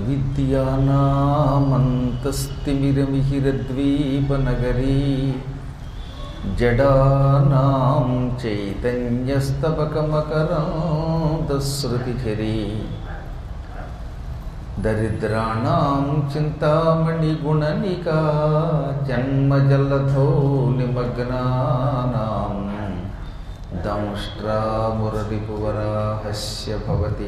అవిద్యానామంతస్తిమిరమిహిరద్వీపనగరీ జడానాం చైతన్యస్తబకమకరాంతశ్రుతిఝరీ దరిద్రాణాం చింతామణిగుణనికా జన్మజలధో నిమగ్నానాం దంష్ట్రామురరిపువరాహస్య భవతి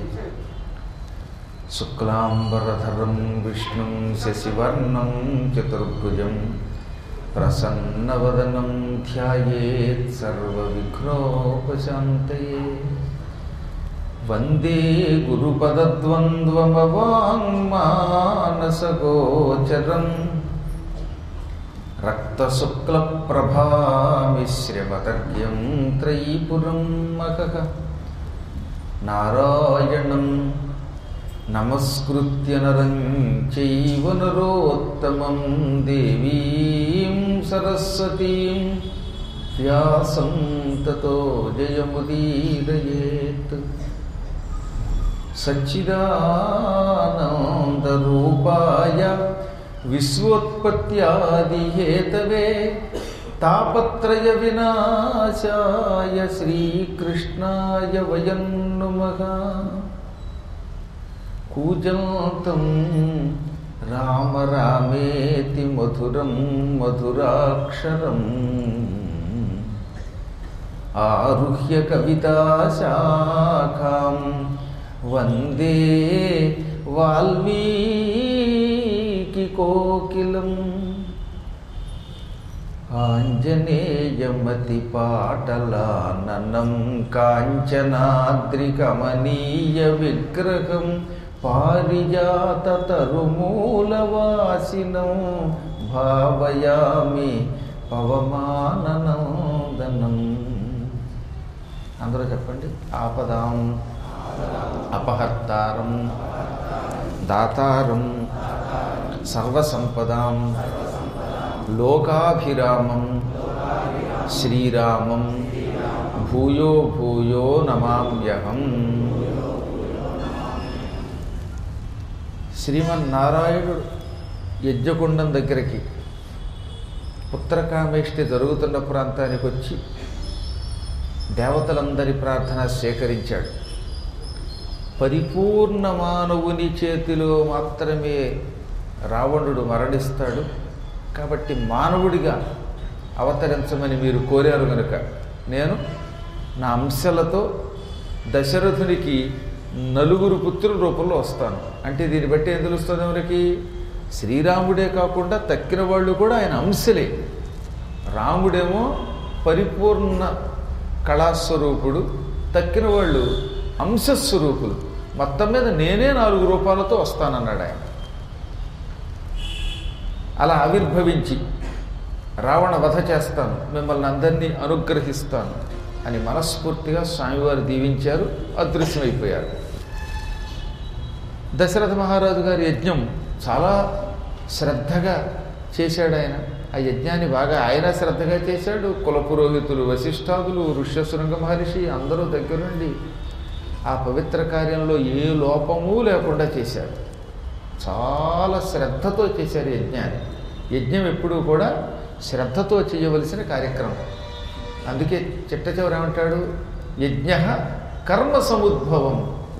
శుక్లాంబరధరం విష్ణుం శశివర్ణం చతుర్భుజం ప్రసన్నవదనం ధ్యాయేత్ సర్వవిఘ్నోపశాంతయే. వందే గురుపదద్వంద్వమవాంగ్మానసగోచరం రక్తశుక్లప్రభామిశ్రమతర్క్యం త్రైపురం మఖః. నారాయణం నమస్కృత్య నరం చైవ నరోత్తమం దేవీం సరస్వతీం వ్యాసం తతో జయముదీరయేత్. సచ్చిదానందరూపాయ విశ్వోత్పత్యాదిహేతవే తాపత్రయ వినాశాయ శ్రీకృష్ణాయ వయం నుమః. కూజంతం రామ రామేతి మధురం మధురాక్షరం ఆరుహ్య కవితాశాఖాం వందే వాల్మీకి కోకిలం. ఆంజనేయమతిపాటలాననం కాంచనాద్రికమనీయ విగ్రహం పారిజాతతరుమూలవాసినం భావయామి పవమాననందనం. అందరూ చెప్పండి. ఆపదాం అపహర్తారం దాతారం సర్వసంపదాం లోకాభిరామం శ్రీరామం భూయో భూయో నమామ్యహం. శ్రీమన్నారాయణుడు యజ్ఞకుండం దగ్గరికి పుత్రకామేష్టి జరుగుతున్న ప్రాంతానికి వచ్చి దేవతలందరి ప్రార్థన స్వీకరించాడు. పరిపూర్ణ మానవుని చేతిలో మాత్రమే రావణుడు మరణిస్తాడు కాబట్టి మానవుడిగా అవతరించమని మీరు కోరారు కనుక నేను నా అంశలతో దశరథునికి నలుగురు పుత్రుల రూపంలో వస్తాను. అంటే దీన్ని బట్టి ఏం తెలుస్తుంది మనకి? శ్రీరాముడే కాకుండా తక్కిన వాళ్ళు కూడా ఆయన అంశలే. రాముడేమో పరిపూర్ణ కళాస్వరూపుడు, తక్కిన వాళ్ళు అంశస్వరూపులు. మొత్తం మీద నేనే 4 రూపాలతో వస్తానన్నాడు ఆయన. అలా ఆవిర్భవించి రావణ వధ చేస్తాను, మిమ్మల్ని అందరినీ అనుగ్రహిస్తాను అని మనస్ఫూర్తిగా స్వామివారు దీవించారు. అదృశ్యమైపోయారు. దశరథ మహారాజు గారి యజ్ఞం చాలా శ్రద్ధగా చేశాడు ఆయన. ఆ యజ్ఞాన్ని బాగా ఆయన శ్రద్ధగా చేశాడు. కులపురోహితులు వశిష్ఠాదులు ఋష్యశృంగ మహర్షి అందరూ దగ్గరుండి ఆ పవిత్ర కార్యంలో ఏ లోపము లేకుండా చేశారు. చాలా శ్రద్ధతో చేశారు యజ్ఞాన్ని. యజ్ఞం ఎప్పుడూ కూడా శ్రద్ధతో చేయవలసిన కార్యక్రమం. అందుకే చిట్ట చివర ఏమంటాడు? యజ్ఞ కర్మ సముద్భవం.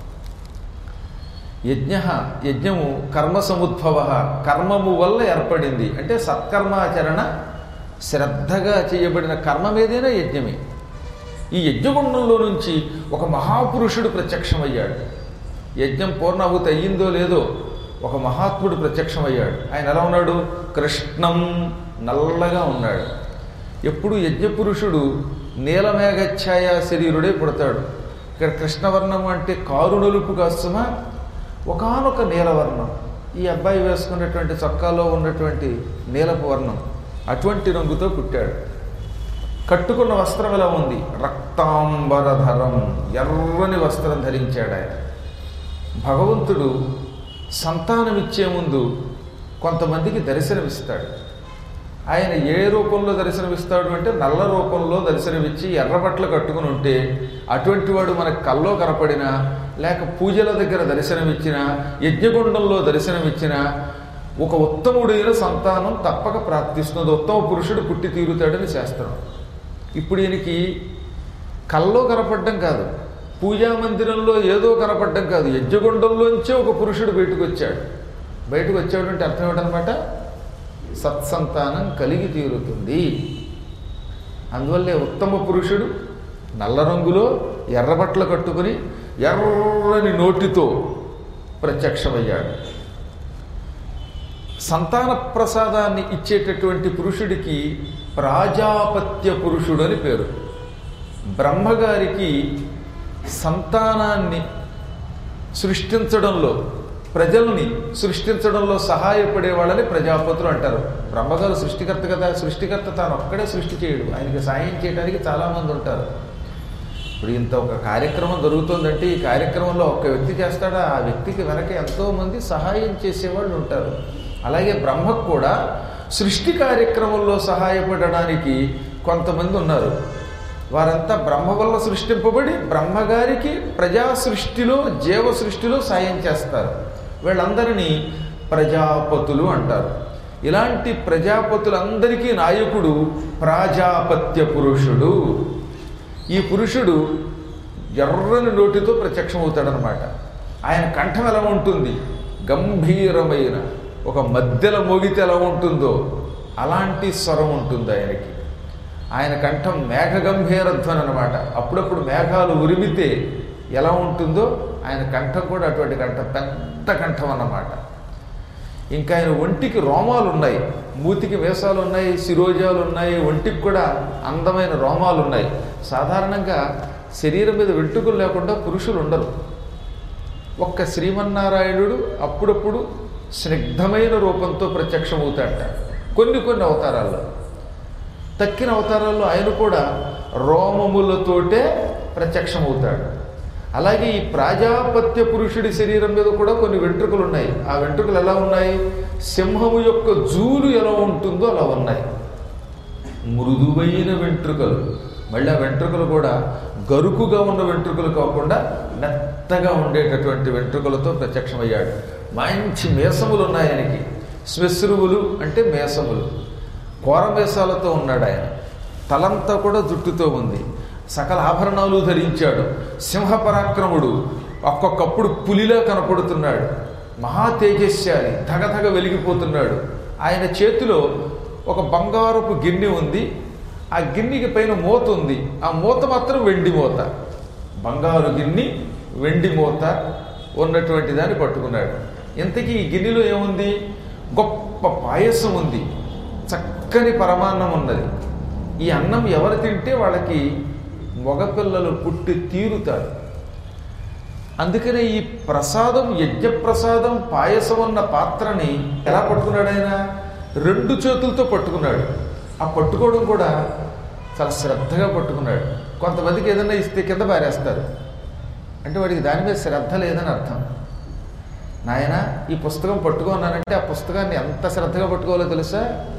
యజ్ఞము కర్మ సముద్భవ, కర్మము వల్ల ఏర్పడింది. అంటే సత్కర్మాచరణ శ్రద్ధగా చేయబడిన కర్మం ఏదైనా యజ్ఞమే. ఈ యజ్ఞగుండంలో నుంచి ఒక మహాపురుషుడు ప్రత్యక్షమయ్యాడు. యజ్ఞం పూర్ణాహుతి అయ్యిందో లేదో ఒక మహాత్ముడు ప్రత్యక్షమయ్యాడు. ఆయన ఎలా ఉన్నాడు? కృష్ణం, నల్లగా ఉన్నాడు. ఎప్పుడు యజ్ఞపురుషుడు నీలమేఘఛాయ శరీరుడే పుడతాడు. ఇక్కడ కృష్ణవర్ణం అంటే కారు నలుపు కాస్తుమా, ఒకానొక నీలవర్ణం. ఈ అబ్బాయి వేసుకున్నటువంటి చొక్కాలో ఉన్నటువంటి నీలపు వర్ణం అటువంటి రంగుతో పుట్టాడు. కట్టుకున్న వస్త్రం ఎలా ఉంది? రక్తాంబరధరం, ఎర్రని వస్త్రం ధరించాడు ఆయన. భగవంతుడు సంతానమిచ్చే ముందు కొంతమందికి దర్శనమిస్తాడు. ఆయన ఏ రూపంలో దర్శనమిస్తాడు అంటే నల్ల రూపంలో దర్శనమిచ్చి ఎర్రబట్టలు కట్టుకుని ఉంటే అటువంటి వాడు మనకు కల్లో కనపడినా లేక పూజల దగ్గర దర్శనమిచ్చినా యజ్ఞగుండంలో దర్శనమిచ్చినా ఒక ఉత్తముడైన సంతానం తప్పక ప్రాప్తిస్తుంది, ఉత్తమ పురుషుడు పుట్టి తీరుతాడని శాస్త్రం. ఇప్పుడు ఈయనకి కల్లో కనపడడం కాదు, పూజా మందిరంలో ఏదో కనపడడం కాదు, యజ్ఞగుండంలోంచే ఒక పురుషుడు బయటకు వచ్చాడు అంటే అర్థం ఏంటనమాట, సత్సంతానం కలిగి తీరుతుంది. అందువల్లే ఉత్తమ పురుషుడు నల్ల రంగులో ఎర్రబట్టలు కట్టుకుని ఎర్రని నోటితో ప్రత్యక్షమయ్యాడు. సంతాన ప్రసాదాన్ని ఇచ్చేటటువంటి పురుషుడికి ప్రాజాపత్య పురుషుడు అని పేరు. బ్రహ్మగారికి సంతానాన్ని సృష్టించడంలో, ప్రజల్ని సృష్టించడంలో సహాయపడే వాళ్ళని ప్రజాపతులు అంటారు. బ్రహ్మగారు సృష్టికర్త కదా, సృష్టికర్త తాను ఒక్కడే సృష్టి చేయడు, ఆయనకి సాయం చేయడానికి చాలామంది ఉంటారు. ఇప్పుడు ఇంత ఒక కార్యక్రమం జరుగుతుందంటే ఈ కార్యక్రమంలో ఒక్క వ్యక్తి చేస్తాడా, ఆ వ్యక్తికి వెనక ఎంతోమంది సహాయం చేసేవాళ్ళు ఉంటారు. అలాగే బ్రహ్మకు కూడా సృష్టి కార్యక్రమంలో సహాయపడడానికి కొంతమంది ఉన్నారు. వారంతా బ్రహ్మ వల్ల సృష్టింపబడి బ్రహ్మగారికి ప్రజా సృష్టిలో, జీవ సృష్టిలో సాయం చేస్తారు. వీళ్ళందరినీ ప్రజాపతులు అంటారు. ఇలాంటి ప్రజాపతులందరికీ నాయకుడు ప్రాజాపత్య పురుషుడు. ఈ పురుషుడు ఎర్రని నోటితో ప్రత్యక్షమవుతాడనమాట. ఆయన కంఠం ఎలా ఉంటుంది, గంభీరమైన ఒక మధ్యల మోగితే ఎలా ఉంటుందో అలాంటి స్వరం ఉంటుంది ఆయనకి. ఆయన కంఠం మేఘగంభీరధ్వని అనమాట. అప్పుడప్పుడు మేఘాలు ఉరిమితే ఎలా ఉంటుందో ఆయన కంఠం కూడా అటువంటి కంఠం, పెద్ద కంఠం అన్నమాట. ఇంకా ఆయన ఒంటికి రోమాలు ఉన్నాయి, మూతికి వేషాలు ఉన్నాయి, శిరోజాలు ఉన్నాయి, ఒంటికి కూడా అందమైన రోమాలు ఉన్నాయి. సాధారణంగా శరీరం మీద వెంట్రుకలు లేకుండా పురుషులు ఉండరు. ఒక్క శ్రీమన్నారాయణుడు అప్పుడప్పుడు స్నిగ్ధమైన రూపంతో ప్రత్యక్షమవుతాడట కొన్ని అవతారాల్లో. తక్కిన అవతారాల్లో ఆయన కూడా రోమములతోటే ప్రత్యక్షమవుతాడు. అలాగే ఈ ప్రాజాపత్య పురుషుడి శరీరం మీద కూడా కొన్ని వెంట్రుకలు ఉన్నాయి. ఆ వెంట్రుకలు ఎలా ఉన్నాయి, సింహము యొక్క జూలు ఎలా ఉంటుందో అలా ఉన్నాయి. మృదువైన వెంట్రుకలు. మళ్ళీ ఆ వెంట్రుకలు కూడా గరుకుగా ఉన్న వెంట్రుకలు కాకుండా మెత్తగా ఉండేటటువంటి వెంట్రుకలతో ప్రత్యక్షమయ్యాడు. మంచి మేసములు ఉన్నాయి ఆయనకి. శ్మశ్రువులు అంటే మేసములు, కోరమేసాలతో ఉన్నాడు ఆయన. తలంతా కూడా జుట్టుతో ఉంది. సకల ఆభరణాలు ధరించాడు. సింహపరాక్రముడు. ఒక్కొక్కప్పుడు పులిలా కనపడుతున్నాడు. మహా తేజస్యాలి, ధగధగ వెలిగిపోతున్నాడు. ఆయన చేతిలో ఒక బంగారపు గిన్నె ఉంది. ఆ గిన్నెకి పైన మూత ఉంది. ఆ మూత మాత్రం వెండి మూత. బంగారు గిన్నె, వెండి మూత ఉన్నటువంటి దాన్ని పట్టుకున్నాడు. ఇంతకీ ఈ గిన్నెలో ఏముంది, గొప్ప పాయసం ఉంది, చక్కని పరమాన్నం ఉన్నది. ఈ అన్నం ఎవరు తింటే వాళ్ళకి మగపిల్లలు పుట్టి తీరుతారు. అందుకనే ఈ ప్రసాదం, యజ్ఞప్రసాదం, పాయసం ఉన్న పాత్రని ఎలా పట్టుకున్నాడు ఆయన, 2 చేతులతో పట్టుకున్నాడు. ఆ పట్టుకోవడం కూడా చాలా శ్రద్ధగా పట్టుకున్నాడు. కొంతమందికి ఏదైనా ఇస్తే కింద పారేస్తారు అంటే వాడికి దాని మీద శ్రద్ధ లేదని అర్థం. నాయన ఈ పుస్తకం పట్టుకున్నానంటే ఆ పుస్తకాన్ని ఎంత శ్రద్ధగా పట్టుకోవాలో తెలుసా,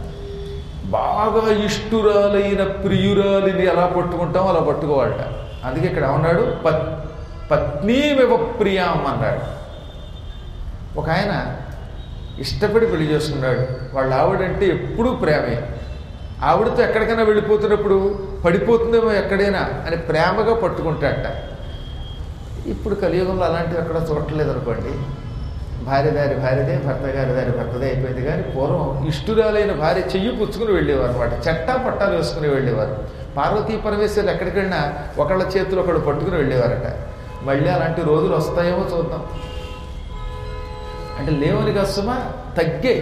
బాగా ఇష్టురాలైన ప్రియురాలిని ఎలా పట్టుకుంటామో అలా పట్టుకోవాలట. అందుకే ఇక్కడ ఏమన్నాడు, పత్నీమివ ప్రియాం అన్నాడు. ఒక ఆయన ఇష్టపడి పెళ్లి చేసుకున్నాడు. వాళ్ళ ఆవిడంటే ఎప్పుడూ ప్రేమే. ఆవిడతో ఎక్కడికైనా వెళ్ళిపోతున్నప్పుడు పడిపోతుందేమో ఎక్కడైనా అని ప్రేమగా పట్టుకుంటాడట. ఇప్పుడు కలియుగంలో అలాంటివి ఎక్కడ చూడట్లేదు అనుకోండి. భార్య దారి భార్యదే, భర్త గారి దారి భర్తదే అయిపోయింది. కానీ పూర్వం ఇష్టురాలైన భార్య చెయ్యి పుచ్చుకుని వెళ్ళేవారు అనమాట. చట్టా పట్టాలు వేసుకుని వెళ్ళేవారు. పార్వతీ పరమేశ్వరులు ఎక్కడికి వెళ్ళినా ఒకళ్ళ చేతులు ఒకళ్ళు పట్టుకుని వెళ్ళేవారట. మళ్ళీ అలాంటి రోజులు వస్తాయేమో చూద్దాం. అంటే లేవని కష్టమా, తగ్గే.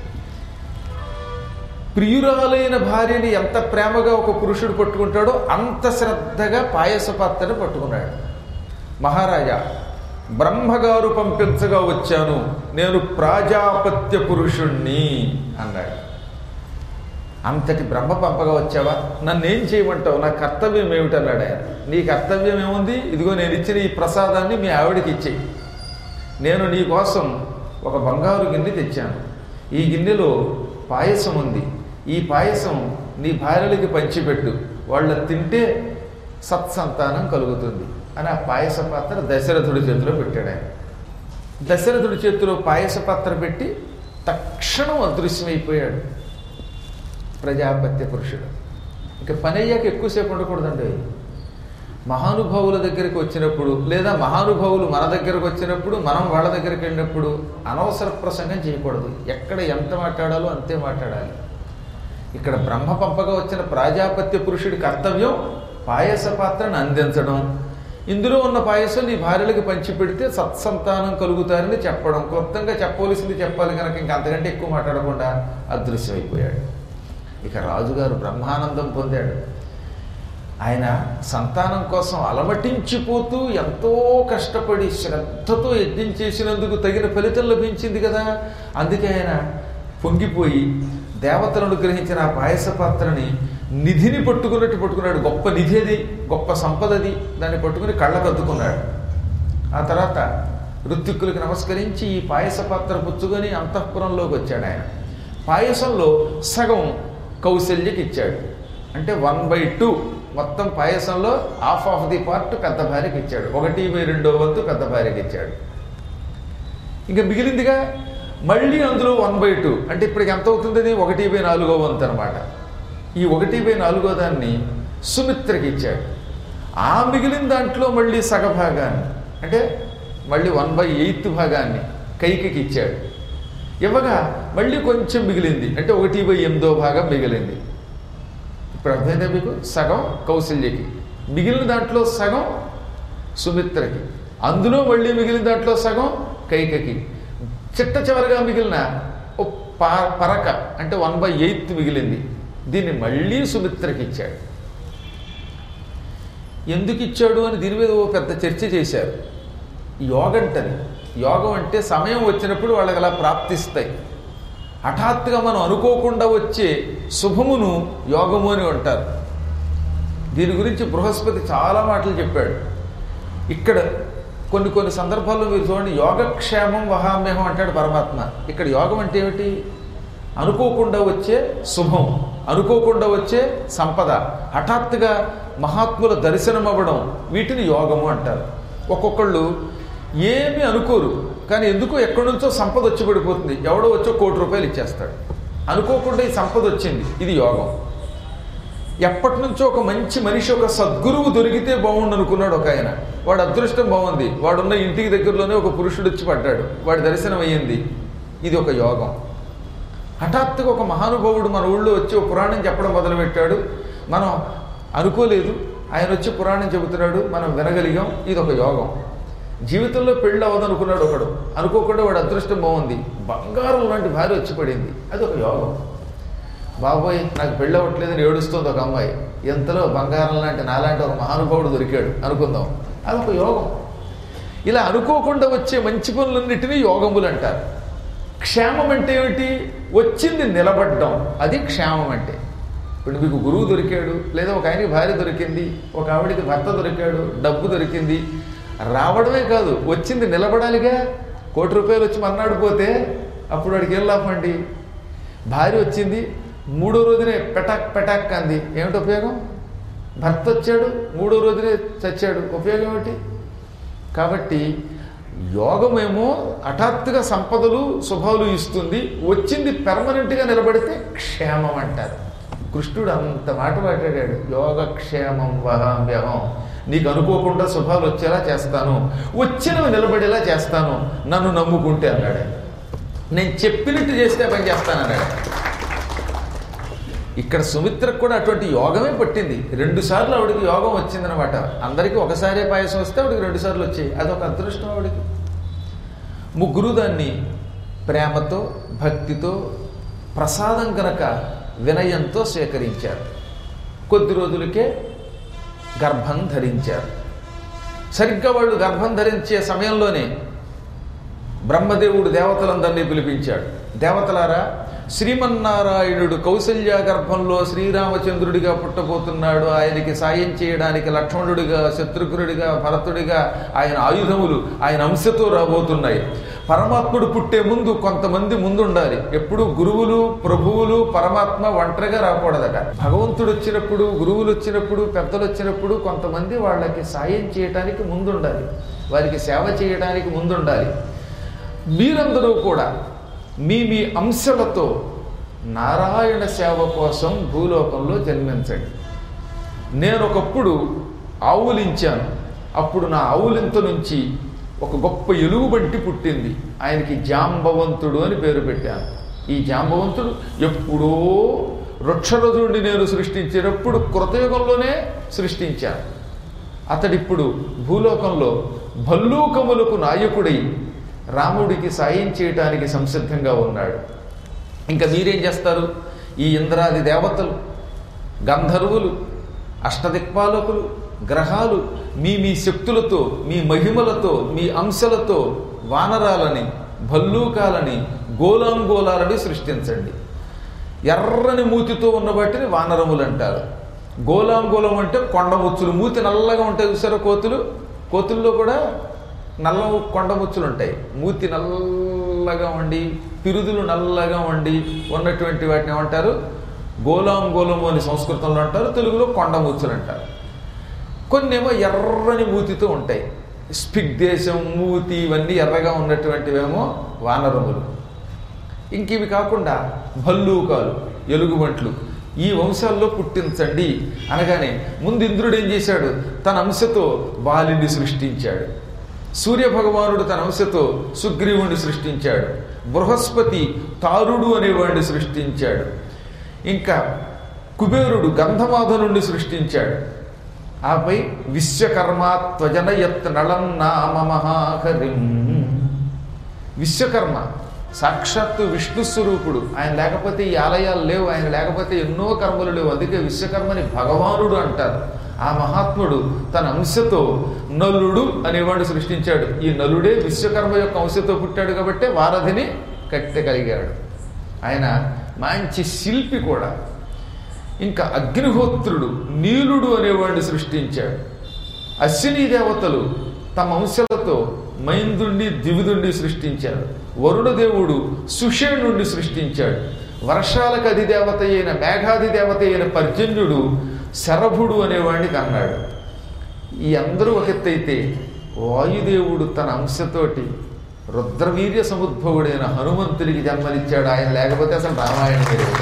ప్రియురాలైన భార్యని ఎంత ప్రేమగా ఒక పురుషుడు పట్టుకుంటాడో అంత శ్రద్ధగా పాయస పాత్రని పట్టుకున్నాడు. మహారాజా, బ్రహ్మగారు పంపించగా వచ్చాను, నేను ప్రాజాపత్య పురుషుణ్ణి అన్నాడు. అంతటి బ్రహ్మ పంపగా వచ్చావా, నన్నేం చేయమంటావు, నా కర్తవ్యం ఏమిటన్నాడు ఆయన. నీ కర్తవ్యం ఏముంది, ఇదిగో నేను ఇచ్చిన ఈ ప్రసాదాన్ని మీ ఆవిడకి ఇచ్చేయి. నేను నీ కోసం ఒక బంగారు గిన్నె తెచ్చాను. ఈ గిన్నెలో పాయసం ఉంది. ఈ పాయసం నీ భార్యలకి పంచిపెట్టు, వాళ్ళ తింటే సత్సంతానం కలుగుతుంది. అని ఆ పాయస పాత్ర దశరథుడి చేతిలో పెట్టాడు ఆయన. దశరథుడి చేతిలో పాయస పాత్ర పెట్టి తక్షణం అదృశ్యమైపోయాడు ప్రజాపత్య పురుషుడు. ఇక పని అయ్యాక ఎక్కువసేపు ఉండకూడదండి. మహానుభావుల దగ్గరికి వచ్చినప్పుడు లేదా మహానుభావులు మన దగ్గరకు వచ్చినప్పుడు మనం వాళ్ళ దగ్గరికి వెళ్ళినప్పుడు అనవసర ప్రసంగం చేయకూడదు. ఎక్కడ ఎంత మాట్లాడాలో అంతే మాట్లాడాలి. ఇక్కడ బ్రహ్మ పంపగా వచ్చిన ప్రజాపత్య పురుషుడి కర్తవ్యం పాయస పాత్రను అందించడం, ఇందులో ఉన్న పాయసం నీ భార్యలకు పంచిపెడితే సత్సంతానం కలుగుతారని చెప్పడం, క్లుప్తంగా చెప్పవలసింది చెప్పాలి కనుక ఇంక అంతకంటే ఎక్కువ మాట్లాడకుండా అదృశ్యమైపోయాడు. ఇక రాజుగారు బ్రహ్మానందం పొందాడు. ఆయన సంతానం కోసం అలమటించిపోతూ ఎంతో కష్టపడి శ్రద్ధతో యజ్ఞం చేసినందుకు తగిన ఫలితం లభించింది కదా. అందుకే ఆయన పొంగిపోయి దేవతలను గ్రహించిన ఆ పాయస పాత్రని నిధిని పట్టుకున్నట్టు పట్టుకున్నాడు. గొప్ప నిధి అది, గొప్ప సంపదది. దాన్ని పట్టుకుని కళ్ళకద్దుకున్నాడు. ఆ తర్వాత ఋత్విక్కులకు నమస్కరించి ఈ పాయస పాత్ర పుచ్చుకొని అంతఃపురంలోకి వచ్చాడు. ఆయన పాయసంలో సగం కౌశల్యకి ఇచ్చాడు. అంటే 1/2 మొత్తం పాయసంలో హాఫ్ ఆఫ్ ది పార్ట్ పెద్ద భార్యకి ఇచ్చాడు. 1/2 వంతు పెద్ద భార్యకి ఇచ్చాడు. ఇంకా మిగిలిందిగా మళ్ళీ అందులో 1/2 అంటే ఇప్పటికి ఎంత అవుతుంది? అది 1/4 వంతు అనమాట. ఈ 1/4 దాన్ని సుమిత్రకి ఇచ్చాడు. ఆ మిగిలిన దాంట్లో మళ్ళీ సగభాగాన్ని అంటే మళ్ళీ 1/8 భాగాన్ని కైకికి ఇచ్చాడు. ఇవ్వగా మళ్ళీ కొంచెం మిగిలింది అంటే 1/8 భాగం మిగిలింది. ఇప్పుడు అర్థమైందా మీకు? సగం కౌశల్యకి, మిగిలిన దాంట్లో సగం సుమిత్రకి, అందులో మళ్ళీ మిగిలిన దాంట్లో సగం కైకకి, చిట్ట చివరిగా మిగిలిన పరక అంటే 1/8 మిగిలింది. దీన్ని మళ్ళీ సుమిత్రకి ఇచ్చాడు. ఎందుకు ఇచ్చాడు అని దీని మీద ఓ పెద్ద చర్చ చేశారు. యోగంటని, యోగం అంటే సమయం వచ్చినప్పుడు వాళ్ళకి అలా ప్రాప్తిస్తాయి. హఠాత్తుగా మనం అనుకోకుండా వచ్చే శుభమును యోగము అని అంటారు. దీని గురించి బృహస్పతి చాలా మాటలు చెప్పాడు. ఇక్కడ కొన్ని సందర్భాల్లో మీరు చూడండి, యోగక్షేమం వహామ్యహం అంటాడు పరమాత్మ. ఇక్కడ యోగం అంటే ఏమిటి? అనుకోకుండా వచ్చే శుభం, అనుకోకుండా వచ్చే సంపద, హఠాత్తుగా మహాత్ముల దర్శనం అవ్వడం, వీటిని యోగము అంటారు. ఒక్కొక్కళ్ళు ఏమీ అనుకోరు, కానీ ఎందుకో ఎక్కడి నుంచో సంపద వచ్చి పడిపోతుంది. ఎవడో వచ్చో ₹1 కోటి ఇచ్చేస్తాడు. అనుకోకుండా ఈ సంపద వచ్చింది, ఇది యోగం. ఎప్పటి నుంచో ఒక మంచి మనిషి, ఒక సద్గురువు దొరికితే బాగుండు అనుకున్నాడు ఒక ఆయన. వాడు అదృష్టం బాగుంది, వాడున్న ఇంటికి దగ్గరలోనే ఒక పురుషుడు వచ్చి పడ్డాడు, వాడి దర్శనం అయ్యింది, ఇది ఒక యోగం. హఠాత్తుగా ఒక మహానుభావుడు మన ఊళ్ళో వచ్చి ఒక పురాణం చెప్పడం మొదలుపెట్టాడు. మనం అనుకోలేదు, ఆయన వచ్చి పురాణం చెబుతున్నాడు, మనం వినగలిగాం, ఇది ఒక యోగం. జీవితంలో పెళ్ళి అవ్వదనుకున్నాడు ఒకడు, అనుకోకుండా వాడు అదృష్టం బాగుంది, బంగారం లాంటి భార్య వచ్చి పడింది, అది ఒక యోగం. బాబోయ్ నాకు పెళ్ళి అవ్వట్లేదని ఏడుస్తుంది ఒక అమ్మాయి, ఎంతలో బంగారం లాంటి నాలాంటి ఒక మహానుభావుడు దొరికాడు అనుకుందాం, అదొక యోగం. ఇలా అనుకోకుండా వచ్చే మంచి పనులన్నిటినీ యోగములు అంటారు. క్షేమం అంటే ఏమిటి? వచ్చింది నిలబడ్డం, అది క్షేమం అంటే. ఇప్పుడు మీకు గురువు దొరికాడు, లేదా ఒక ఆయనకి భార్య దొరికింది, ఒక ఆవిడికి భర్త దొరికాడు, డబ్బు దొరికింది. రావడమే కాదు, వచ్చింది నిలబడాలిగా. ₹1 వచ్చి మర్నాడు పోతే అప్పుడు వాడికి ఏం లాభం అండి? భార్య వచ్చింది, 3వ రోజునే పెటాక్ పెటాక్ అంది, ఏమిటి ఉపయోగం? భర్త వచ్చాడు, 3వ రోజునే చచ్చాడు, ఉపయోగం ఏమిటి? కాబట్టి యోగమేమో హఠాత్తుగా సంపదలు శుభాలు ఇస్తుంది, వచ్చింది పెర్మనెంట్గా నిలబడితే క్షేమం అంటారు. కృష్ణుడు అంత మాట మాట్లాడాడు, యోగక్షేమం వహామ్యహం. నీకు అనుకోకుండా శుభాలు వచ్చేలా చేస్తాను, వచ్చినవి నిలబడేలా చేస్తాను, నన్ను నమ్ముకుంటే అన్నాడు. నేను చెప్పినట్టు చేస్తే పని చేస్తానన్నాడు. ఇక్కడ సుమిత్రకు కూడా అటువంటి యోగమే పట్టింది. 2 సార్లు ఆవిడికి యోగం వచ్చిందనమాట. అందరికీ ఒకసారే పాయసం వస్తే ఆవిడికి 2 సార్లు వచ్చాయి, అదొక అదృష్టం ఆవిడికి. ముగ్గురు దాన్ని ప్రేమతో భక్తితో ప్రసాదం కనుక వినయంతో స్వీకరించారు. కొద్ది రోజులకే గర్భం ధరించారు. సరిగ్గా వాళ్ళు గర్భం ధరించే సమయంలోనే బ్రహ్మదేవుడు దేవతలందరినీ పిలిపించాడు. దేవతలారా, శ్రీమన్నారాయణుడు కౌసల్య గర్భంలో శ్రీరామచంద్రుడిగా పుట్టబోతున్నాడు. ఆయనకి సాయం చేయడానికి లక్ష్మణుడిగా, శత్రుఘ్నుడిగా, భరతుడిగా ఆయన ఆయుధములు ఆయన అంశతో రాబోతున్నాయి. పరమాత్ముడు పుట్టే ముందు కొంతమంది ముందుండాలి. ఎప్పుడు గురువులు, ప్రభువులు, పరమాత్మ ఒంటరిగా రాకూడదట. భగవంతుడు వచ్చినప్పుడు, గురువులు వచ్చినప్పుడు, పెద్దలు వచ్చినప్పుడు కొంతమంది వాళ్ళకి సాయం చేయడానికి ముందుండాలి, వారికి సేవ చేయడానికి ముందుండాలి. మీరందరూ కూడా మీ మీ అంశలతో నారాయణ సేవ కోసం భూలోకంలో జన్మించండి. నేను ఒకప్పుడు ఆవులించాను. అప్పుడు నా ఆవులింత నుంచి ఒక గొప్ప ఎలుగుబంటి పుట్టింది. ఆయనకి జాంబవంతుడు అని పేరు పెట్టాను. ఈ జాంబవంతుడు ఎప్పుడో వృక్షరథుడిని నేను సృష్టించినప్పుడు కృతయుగంలోనే సృష్టించాను. అతడిప్పుడు భూలోకంలో భల్లూకములకు నాయకుడై రాముడికి సాయం చేయటానికి సంసిద్ధంగా ఉన్నాడు. ఇంకా మీరేం చేస్తారు? ఈ ఇంద్రాది దేవతలు, గంధర్వులు, అష్టదిక్పాలకులు, గ్రహాలు మీ మీ శక్తులతో, మీ మహిమలతో, మీ అంశలతో వానరాలని, భల్లూకాలని, గోలాంగోలాలని సృష్టించండి. ఎర్రని మూతితో ఉన్న వాటిని వానరములు అంటారు. గోలాంగోలం అంటే కొండముచ్చులు, మూతి నల్లగా ఉంటాయి చూసారా కోతులు. కోతుల్లో కూడా నల్ల కొండముచ్చులు ఉంటాయి. మూతి నల్లగా ఉండి, పిరుదులు నల్లగా ఉండి ఉన్నటువంటి వాటిని ఏమంటారు? గోలాంగోలము అని సంస్కృతంలో అంటారు, తెలుగులో కొండముచ్చులు అంటారు. కొన్నేమో ఎర్రని మూతితో ఉంటాయి. స్పిగ్దేశం, మూతి ఇవన్నీ ఎర్రగా ఉన్నటువంటివేమో వానరములు. ఇంక ఇవి కాకుండా భల్లూకాలు, ఎలుగుబంట్లు ఈ వంశాల్లో పుట్టించండి అనగానే ముందు ఇంద్రుడు ఏం చేశాడు? తన అంశతో బాలిని సృష్టించాడు. సూర్యభగవానుడు తన అంశతో సుగ్రీవుణ్ణి సృష్టించాడు. బృహస్పతి తారుడు అనేవాడిని సృష్టించాడు. ఇంకా కుబేరుడు గంధమాధనుణ్ణి సృష్టించాడు. ఆపై విశ్వకర్మ త్వజనయత్ నళం నామ మహాహరిం. విశ్వకర్మ సాక్షాత్తు విష్ణు స్వరూపుడు. ఆయన లేకపోతే ఈ ఆలయాలు లేవు, ఆయన లేకపోతే ఎన్నో కర్మలు లేవు. అందుకే విశ్వకర్మని భగవానుడు అంటారు. ఆ మహాత్ముడు తన అంశతో నలుడు అనేవాడు సృష్టించాడు. ఈ నలుడే విశ్వకర్మ యొక్క అంశతో పుట్టాడు కాబట్టి వారధిని కట్టగలిగాడు. ఆయన మంచి శిల్పి కూడా. ఇంకా అగ్నిహోత్రుడు నీలుడు అనేవాడిని సృష్టించాడు. అశ్విని దేవతలు తమ అంశలతో మైందుణ్ణి, దివిదుండి సృష్టించారు. వరుణదేవుడు సుషేణుణ్ణి సృష్టించాడు. వర్షాలకు అధిదేవత అయిన, మేఘాధిదేవత అయిన పర్జన్యుడు శరభుడు అనేవాడిని కన్నాడు. ఈ అందరూ ఒక ఎత్తైతే వాయుదేవుడు తన అంశతోటి రుద్రవీర్య సముద్భవుడైన హనుమంతుడికి జన్మనిచ్చాడు. ఆయన లేకపోతే అసలు రామాయణం లేదు.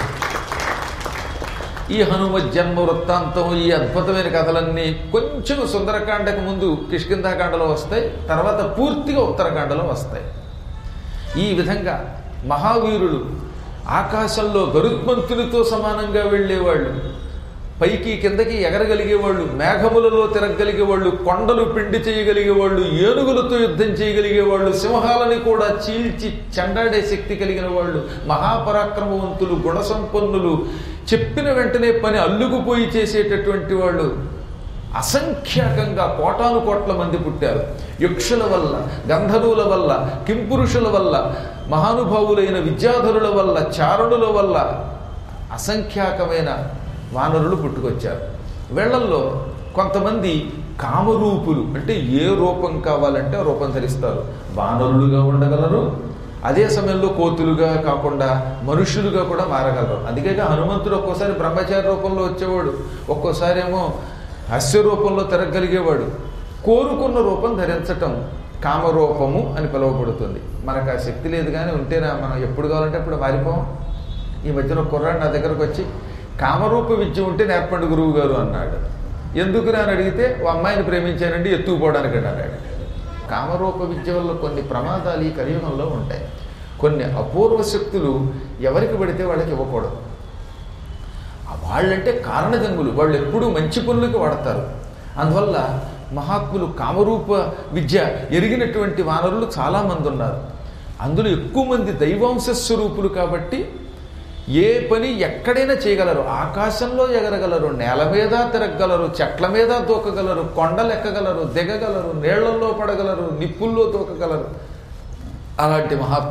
ఈ హనుమత్ జన్మ వృత్తాంతం, ఈ అద్భుతమైన కథలన్నీ కొంచెం సుందరకాండకు ముందు కిష్కింధాకాండలో వస్తాయి, తర్వాత పూర్తిగా ఉత్తరకాండలో వస్తాయి. ఈ విధంగా మహావీరులు ఆకాశంలో గరుత్మంతునితో సమానంగా వెళ్ళేవాళ్ళు, పైకి కిందకి ఎగరగలిగేవాళ్ళు, మేఘములలో తిరగలిగేవాళ్ళు, కొండలు పిండి చేయగలిగేవాళ్ళు, ఏనుగులతో యుద్ధం చేయగలిగేవాళ్ళు, సింహాలని కూడా చీల్చి చెండాడే శక్తి కలిగిన వాళ్ళు, మహాపరాక్రమవంతులు, గుణసంపన్నులు, చెప్పిన వెంటనే పని అల్లుకుపోయి చేసేటటువంటి వాళ్ళు అసంఖ్యాకంగా కోటాను కోట్ల మంది పుట్టారు. యక్షుల వల్ల, గంధర్వుల వల్ల, కింపురుషుల వల్ల, మహానుభావులైన విద్యాధరుల వల్ల, చారుణుల వల్ల అసంఖ్యాకమైన వానరులు పుట్టుకొచ్చారు. వీళ్ళల్లో కొంతమంది కామరూపులు, అంటే ఏ రూపం కావాలంటే ఆ రూపం ధరిస్తారు. వానరులుగా ఉండగలరు, అదే సమయంలో కోతులుగా కాకుండా మనుష్యులుగా కూడా మారగలరు. అందుకే హనుమంతుడు ఒక్కోసారి బ్రహ్మచారి రూపంలో వచ్చేవాడు, ఒక్కోసారి ఏమో అశ్వ రూపంలో తిరగలిగేవాడు. కోరుకున్న రూపం ధరించటం కామరూపము అని పిలువబడుతుంది. మనకు ఆ శక్తి లేదు, కానీ ఉంటేనా మనం ఎప్పుడు కావాలంటే అప్పుడు మారిపోం. ఈ మధ్యన కుర్రాడు నా దగ్గరకు వచ్చి కామరూప విద్య ఉంటే నేర్పండి గురువు గారు అన్నాడు. ఎందుకు అని అడిగితే ఓ అమ్మాయిని ప్రేమించానండి ఎత్తుకుపోవడానికి అన్నాడు. కామరూప విద్య వల్ల కొన్ని ప్రమాదాలు ఈ కలియుగంలో ఉంటాయి. కొన్ని అపూర్వ శక్తులు ఎవరికి పడితే వాళ్ళకి ఇవ్వకూడదు. వాళ్ళంటే కారణజన్ములు, వాళ్ళు ఎప్పుడూ మంచి పనులకి వాడతారు. అందువల్ల మహాత్ములు కామరూప విద్య ఎరిగినటువంటి వానరులు చాలామంది ఉన్నారు. అందులో ఎక్కువ మంది దైవాంశ స్వరూపులు కాబట్టి ఏ పని ఎక్కడైనా చేయగలరు. ఆకాశంలో ఎగరగలరు, నేల మీద తిరగగలరు, చెట్ల మీద దూకగలరు, కొండలు ఎక్కగలరు, దిగగలరు, నీళ్లలో పడగలరు, నిప్పుల్లో దూకగలరు. అలాంటి మహాత్ములు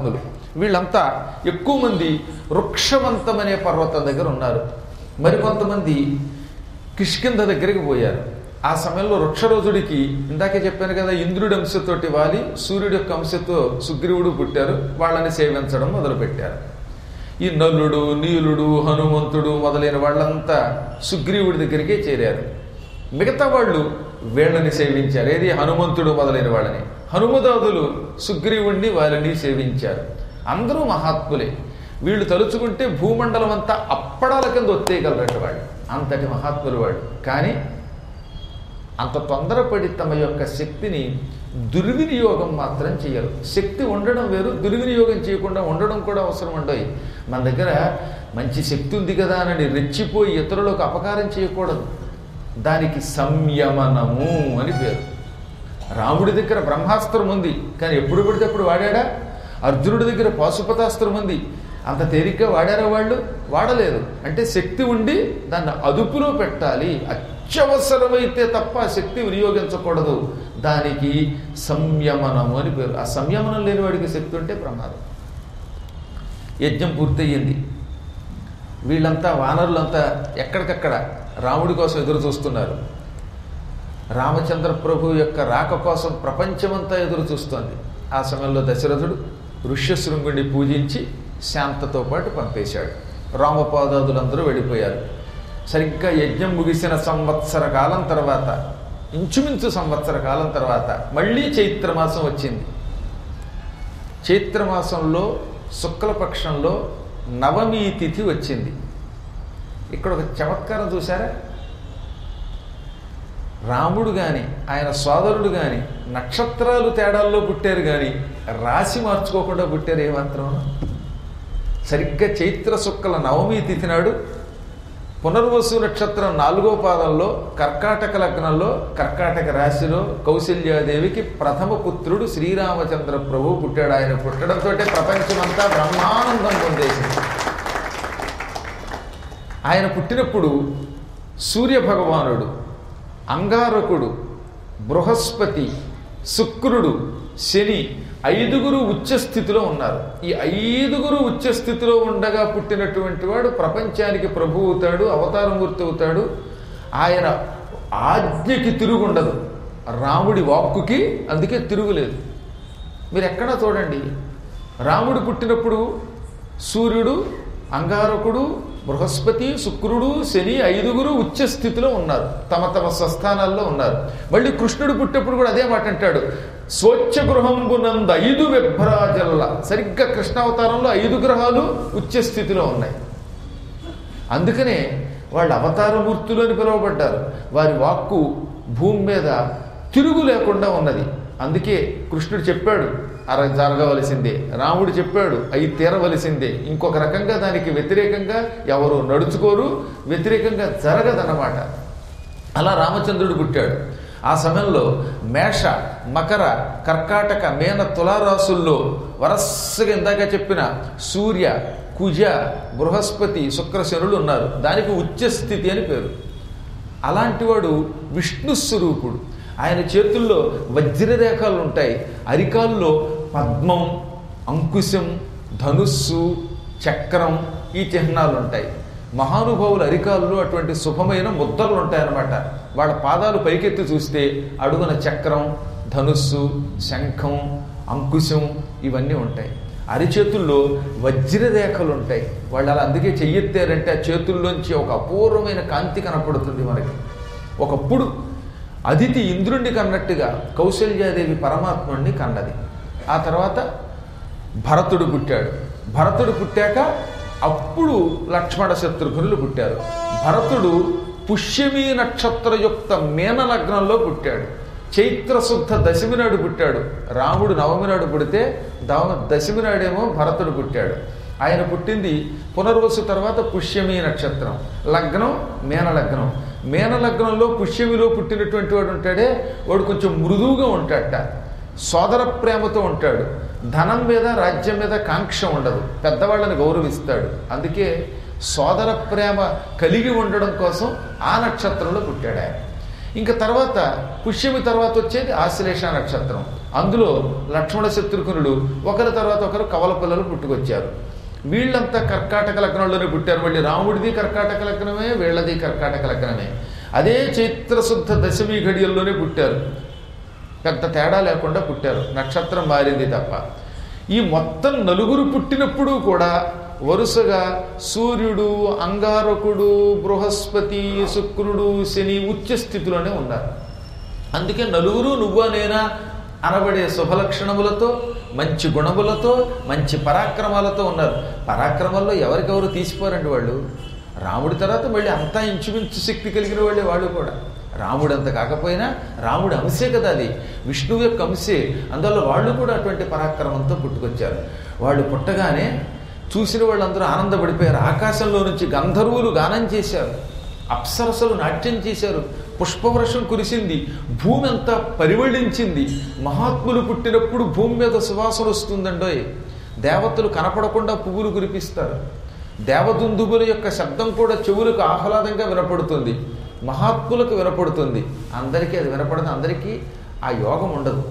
వీళ్ళంతా ఎక్కువ మంది వృక్షవంతమనే పర్వతం దగ్గర ఉన్నారు. మరికొంతమంది కిష్కింధ దగ్గరికి పోయారు. ఆ సమయంలో వృక్షరోజుడికి ఇందాకే చెప్పాను కదా, ఇంద్రుడి అంశతోటి వాలి సూర్యుడి యొక్క అంశతో సుగ్రీవుడు పుట్టారు. వాళ్ళని సేవించడం మొదలుపెట్టారు. ఈ నలుడు, నీలుడు, హనుమంతుడు మొదలైన వాళ్ళంతా సుగ్రీవుడి దగ్గరికే చేరారు. మిగతా వాళ్ళు వీళ్ళని సేవించారు. ఏది హనుమంతుడు మొదలైన వాళ్ళని. హనుమదాదులు సుగ్రీవుణ్ణి వాళ్ళని సేవించారు. అందరూ మహాత్ములే. వీళ్ళు తలుచుకుంటే భూమండలం అంతా అప్పడాల కింద ఒత్తేయగలరట వాళ్ళు. అంతటి మహాత్ములు వాళ్ళు. కానీ అంత తొందరపడి తమ యొక్క శక్తిని దుర్వినియోగం మాత్రం చేయరు. శక్తి ఉండడం వేరు, దుర్వినియోగం చేయకుండా ఉండడం కూడా అవసరం ఉండవు. మన దగ్గర మంచి శక్తి ఉంది కదా అని రెచ్చిపోయి ఇతరులకు అపకారం చేయకూడదు. దానికి సంయమనము అని పేరు. రాముడి దగ్గర బ్రహ్మాస్త్రం ఉంది, కానీ ఎప్పుడు పడితే అప్పుడు వాడాడా? అర్జునుడి దగ్గర పాశుపతాస్త్రం ఉంది, అంత తేలిగ్గా వాడారా వాళ్ళు? వాడలేదు. అంటే శక్తి ఉండి దాన్ని అదుపులో పెట్టాలి. అత్యవసరమైతే తప్ప శక్తి వినియోగించకూడదు. దానికి సంయమనము అని పేరు. ఆ సంయమనం లేని వాడికి శక్తి ఉంటే ప్రమాదం. యజ్ఞం పూర్తయింది. వీళ్ళంతా వానరులంతా ఎక్కడికక్కడ రాముడి కోసం ఎదురు చూస్తున్నారు. రామచంద్ర ప్రభు యొక్క రాక కోసం ప్రపంచమంతా ఎదురు చూస్తోంది. ఆ సమయంలో దశరథుడు ఋష్యశృంగుడిని పూజించి శాంతతో పాటు పంపేశాడు. రామపాదాదులందరూ వెళ్ళిపోయారు. సరిగ్గా యజ్ఞం ముగిసిన సంవత్సర కాలం తర్వాత, ఇంచుమించు సంవత్సర కాలం తర్వాత మళ్ళీ చైత్రమాసం వచ్చింది. చైత్రమాసంలో శుక్లపక్షంలో నవమి తిథి వచ్చింది. ఇక్కడ ఒక చమత్కారం చూసారా? రాముడు కానీ ఆయన సోదరుడు కానీ నక్షత్రాలు తేడాల్లో పుట్టారు, కానీ రాశి మార్చుకోకుండా పుట్టారు. ఏమాత్రం సరిగ్గా చైత్ర శుక్ల నవమి తిథి నాడు పునర్వసు నక్షత్రం 4వ పాదంలో కర్కాటక లగ్నంలో కర్కాటక రాశిలో కౌశల్యాదేవికి ప్రథమ పుత్రుడు శ్రీరామచంద్ర ప్రభు పుట్టాడు. ఆయన పుట్టడంతో ప్రపంచమంతా బ్రహ్మానందం పొందేసింది. ఆయన పుట్టినప్పుడు సూర్యభగవానుడు, అంగారకుడు, బృహస్పతి, శుక్రుడు, శని 5గురు ఉచ్చస్థితిలో ఉన్నారు. ఈ 5గురు ఉచ్చస్థితిలో ఉండగా పుట్టినటువంటి వాడు ప్రపంచానికి ప్రభు అవుతాడు, అవతారమూర్తి అవుతాడు. ఆయన ఆజ్ఞకి తిరుగుండదు, రాముడి వాక్కుకి అందుకే తిరుగులేదు. మీరు ఎక్కడా చూడండి, రాముడు పుట్టినప్పుడు సూర్యుడు, అంగారకుడు, బృహస్పతి, శుక్రుడు, శని 5గురు ఉచ్చస్థితిలో ఉన్నారు, తమ తమ స్వస్థానాల్లో ఉన్నారు. మళ్ళీ కృష్ణుడు పుట్టినప్పుడు కూడా అదే మాట అంటాడు, స్వచ్ఛగృహంబునంద 5 విభ్రాజల్ల. సరిగ్గా కృష్ణావతారంలో 5 గ్రహాలు ఉచ్చస్థితిలో ఉన్నాయి. అందుకనే వాళ్ళు అవతారమూర్తులు అని పిలువబడ్డారు. వారి వాక్కు భూమి మీద తిరుగు లేకుండా ఉన్నది. అందుకే కృష్ణుడు చెప్పాడు అలా జరగవలసిందే, రాముడు చెప్పాడు అవి తీరవలసిందే. ఇంకొక రకంగా దానికి వ్యతిరేకంగా ఎవరు నడుచుకోరు, వ్యతిరేకంగా జరగదన్నమాట. అలా రామచంద్రుడు పుట్టాడు. ఆ సమయంలో మేష, మకర, కర్కాటక, మీన, తులారాశుల్లో వరసగా ఇందాక చెప్పిన సూర్య, కుజ, బృహస్పతి, శుక్రశనులు ఉన్నారు. దానికి ఉచ్చస్థితి అని పేరు. అలాంటివాడు విష్ణు స్వరూపుడు. ఆయన చేతుల్లో వజ్రరేఖలు ఉంటాయి. అరికాల్లో పద్మం, అంకుశం, ధనుస్సు, చక్రం ఈ చిహ్నాలు ఉంటాయి. మహానుభావుల అరికాల్లో అటువంటి శుభమైన ముద్రలు ఉంటాయన్నమాట. వాళ్ళ పాదాలు పైకెత్తి చూస్తే అడుగున చక్రం, ధనుస్సు, శంఖం, అంకుశం ఇవన్నీ ఉంటాయి. అరిచేతుల్లో వజ్రరేఖలు ఉంటాయి. వాళ్ళు అలా అందుకే చెయ్యెత్తారంటే ఆ చేతుల్లోంచి ఒక అపూర్వమైన కాంతి కనపడుతుంది మనకి. ఒకప్పుడు అదితి ఇంద్రుణ్ణి కన్నట్టుగా కౌశల్యాదేవి పరమాత్ముడిని కన్నది. ఆ తర్వాత భరతుడు పుట్టాడు. భరతుడు పుట్టాక అప్పుడు లక్ష్మణ శత్రుఘ్నులు పుట్టారు. భరతుడు పుష్యమీ నక్షత్రయుక్త మీన లగ్నంలో పుట్టాడు. చైత్రశుద్ధ దశమి నాడు పుట్టాడు. రాముడు నవమి నాడు పుడితే దశమి నాడేమో భరతుడు పుట్టాడు. ఆయన పుట్టింది పునర్వసు తర్వాత పుష్యమీ నక్షత్రం, లగ్నం మీన లగ్నం. మీన లగ్నంలో పుష్యమిలో పుట్టినటువంటి వాడు ఉంటాడే, వాడు కొంచెం మృదువుగా ఉంటాడట, సోదర ప్రేమతో ఉంటాడు, ధనం మీద రాజ్యం మీద కాంక్ష ఉండదు, పెద్దవాళ్ళని గౌరవిస్తాడు. అందుకే సోదర ప్రేమ కలిగి ఉండడం కోసం ఆ నక్షత్రంలో పుట్టాడు ఆయన. ఇంకా తర్వాత పుష్యమి తర్వాత వచ్చేది ఆశ్లేష నక్షత్రం. అందులో లక్ష్మణ శత్రుఘ్నుడు ఒకరి తర్వాత ఒకరు కవల పిల్లలు పుట్టుకొచ్చారు. వీళ్ళంతా కర్కాటక లగ్నంలోనే పుట్టారు. మళ్ళీ రాముడిది కర్కాటక లగ్నమే, వీళ్ళది కర్కాటక లగ్నమే. అదే చైత్రశుద్ధ దశమి ఘడియల్లోనే పుట్టారు. పెద్ద తేడా లేకుండా పుట్టారు, నక్షత్రం మారింది తప్ప. ఈ మొత్తం నలుగురు పుట్టినప్పుడు కూడా వరుసగా సూర్యుడు, అంగారకుడు, బృహస్పతి, శుక్రుడు, శని ఉచ్చ స్థితిలోనే ఉన్నారు. అందుకే నలుగురు నువ్వా నేనా అనబడే శుభలక్షణములతో, మంచి గుణములతో, మంచి పరాక్రమాలతో ఉన్నారు. పరాక్రమాల్లో ఎవరికెవరు తీసిపోరండి వాళ్ళు. రాముడి తర్వాత మళ్ళీ అంతా ఇంచుమించు శక్తి కలిగిన వాళ్ళే వాళ్ళు కూడా. రాముడు అంత కాకపోయినా రాముడి అంశే కదా అది, విష్ణువు యొక్క అంశే. అందువల్ల వాళ్ళు కూడా అటువంటి పరాక్రమంతో పుట్టుకొచ్చారు. వాళ్ళు పుట్టగానే చూసిన వాళ్ళందరూ ఆనందపడిపోయారు. ఆకాశంలో నుంచి గంధర్వులు గానం చేశారు, అప్సరసలు నాట్యం చేశారు, పుష్పవర్షం కురిసింది, భూమి అంతా పరిమళించింది. మహాత్ములు పుట్టినప్పుడు భూమి మీద సువాసన వస్తుందండోయ్. దేవతలు కనపడకుండా పువ్వులు కురిపిస్తారు. దేవదుందుబుల యొక్క శబ్దం కూడా చెవులకు ఆహ్లాదంగా వినపడుతుంది, మహాత్ములకు వినపడుతుంది. అందరికీ అది వినపడదు, అందరికీ ఆ యోగం ఉండదు.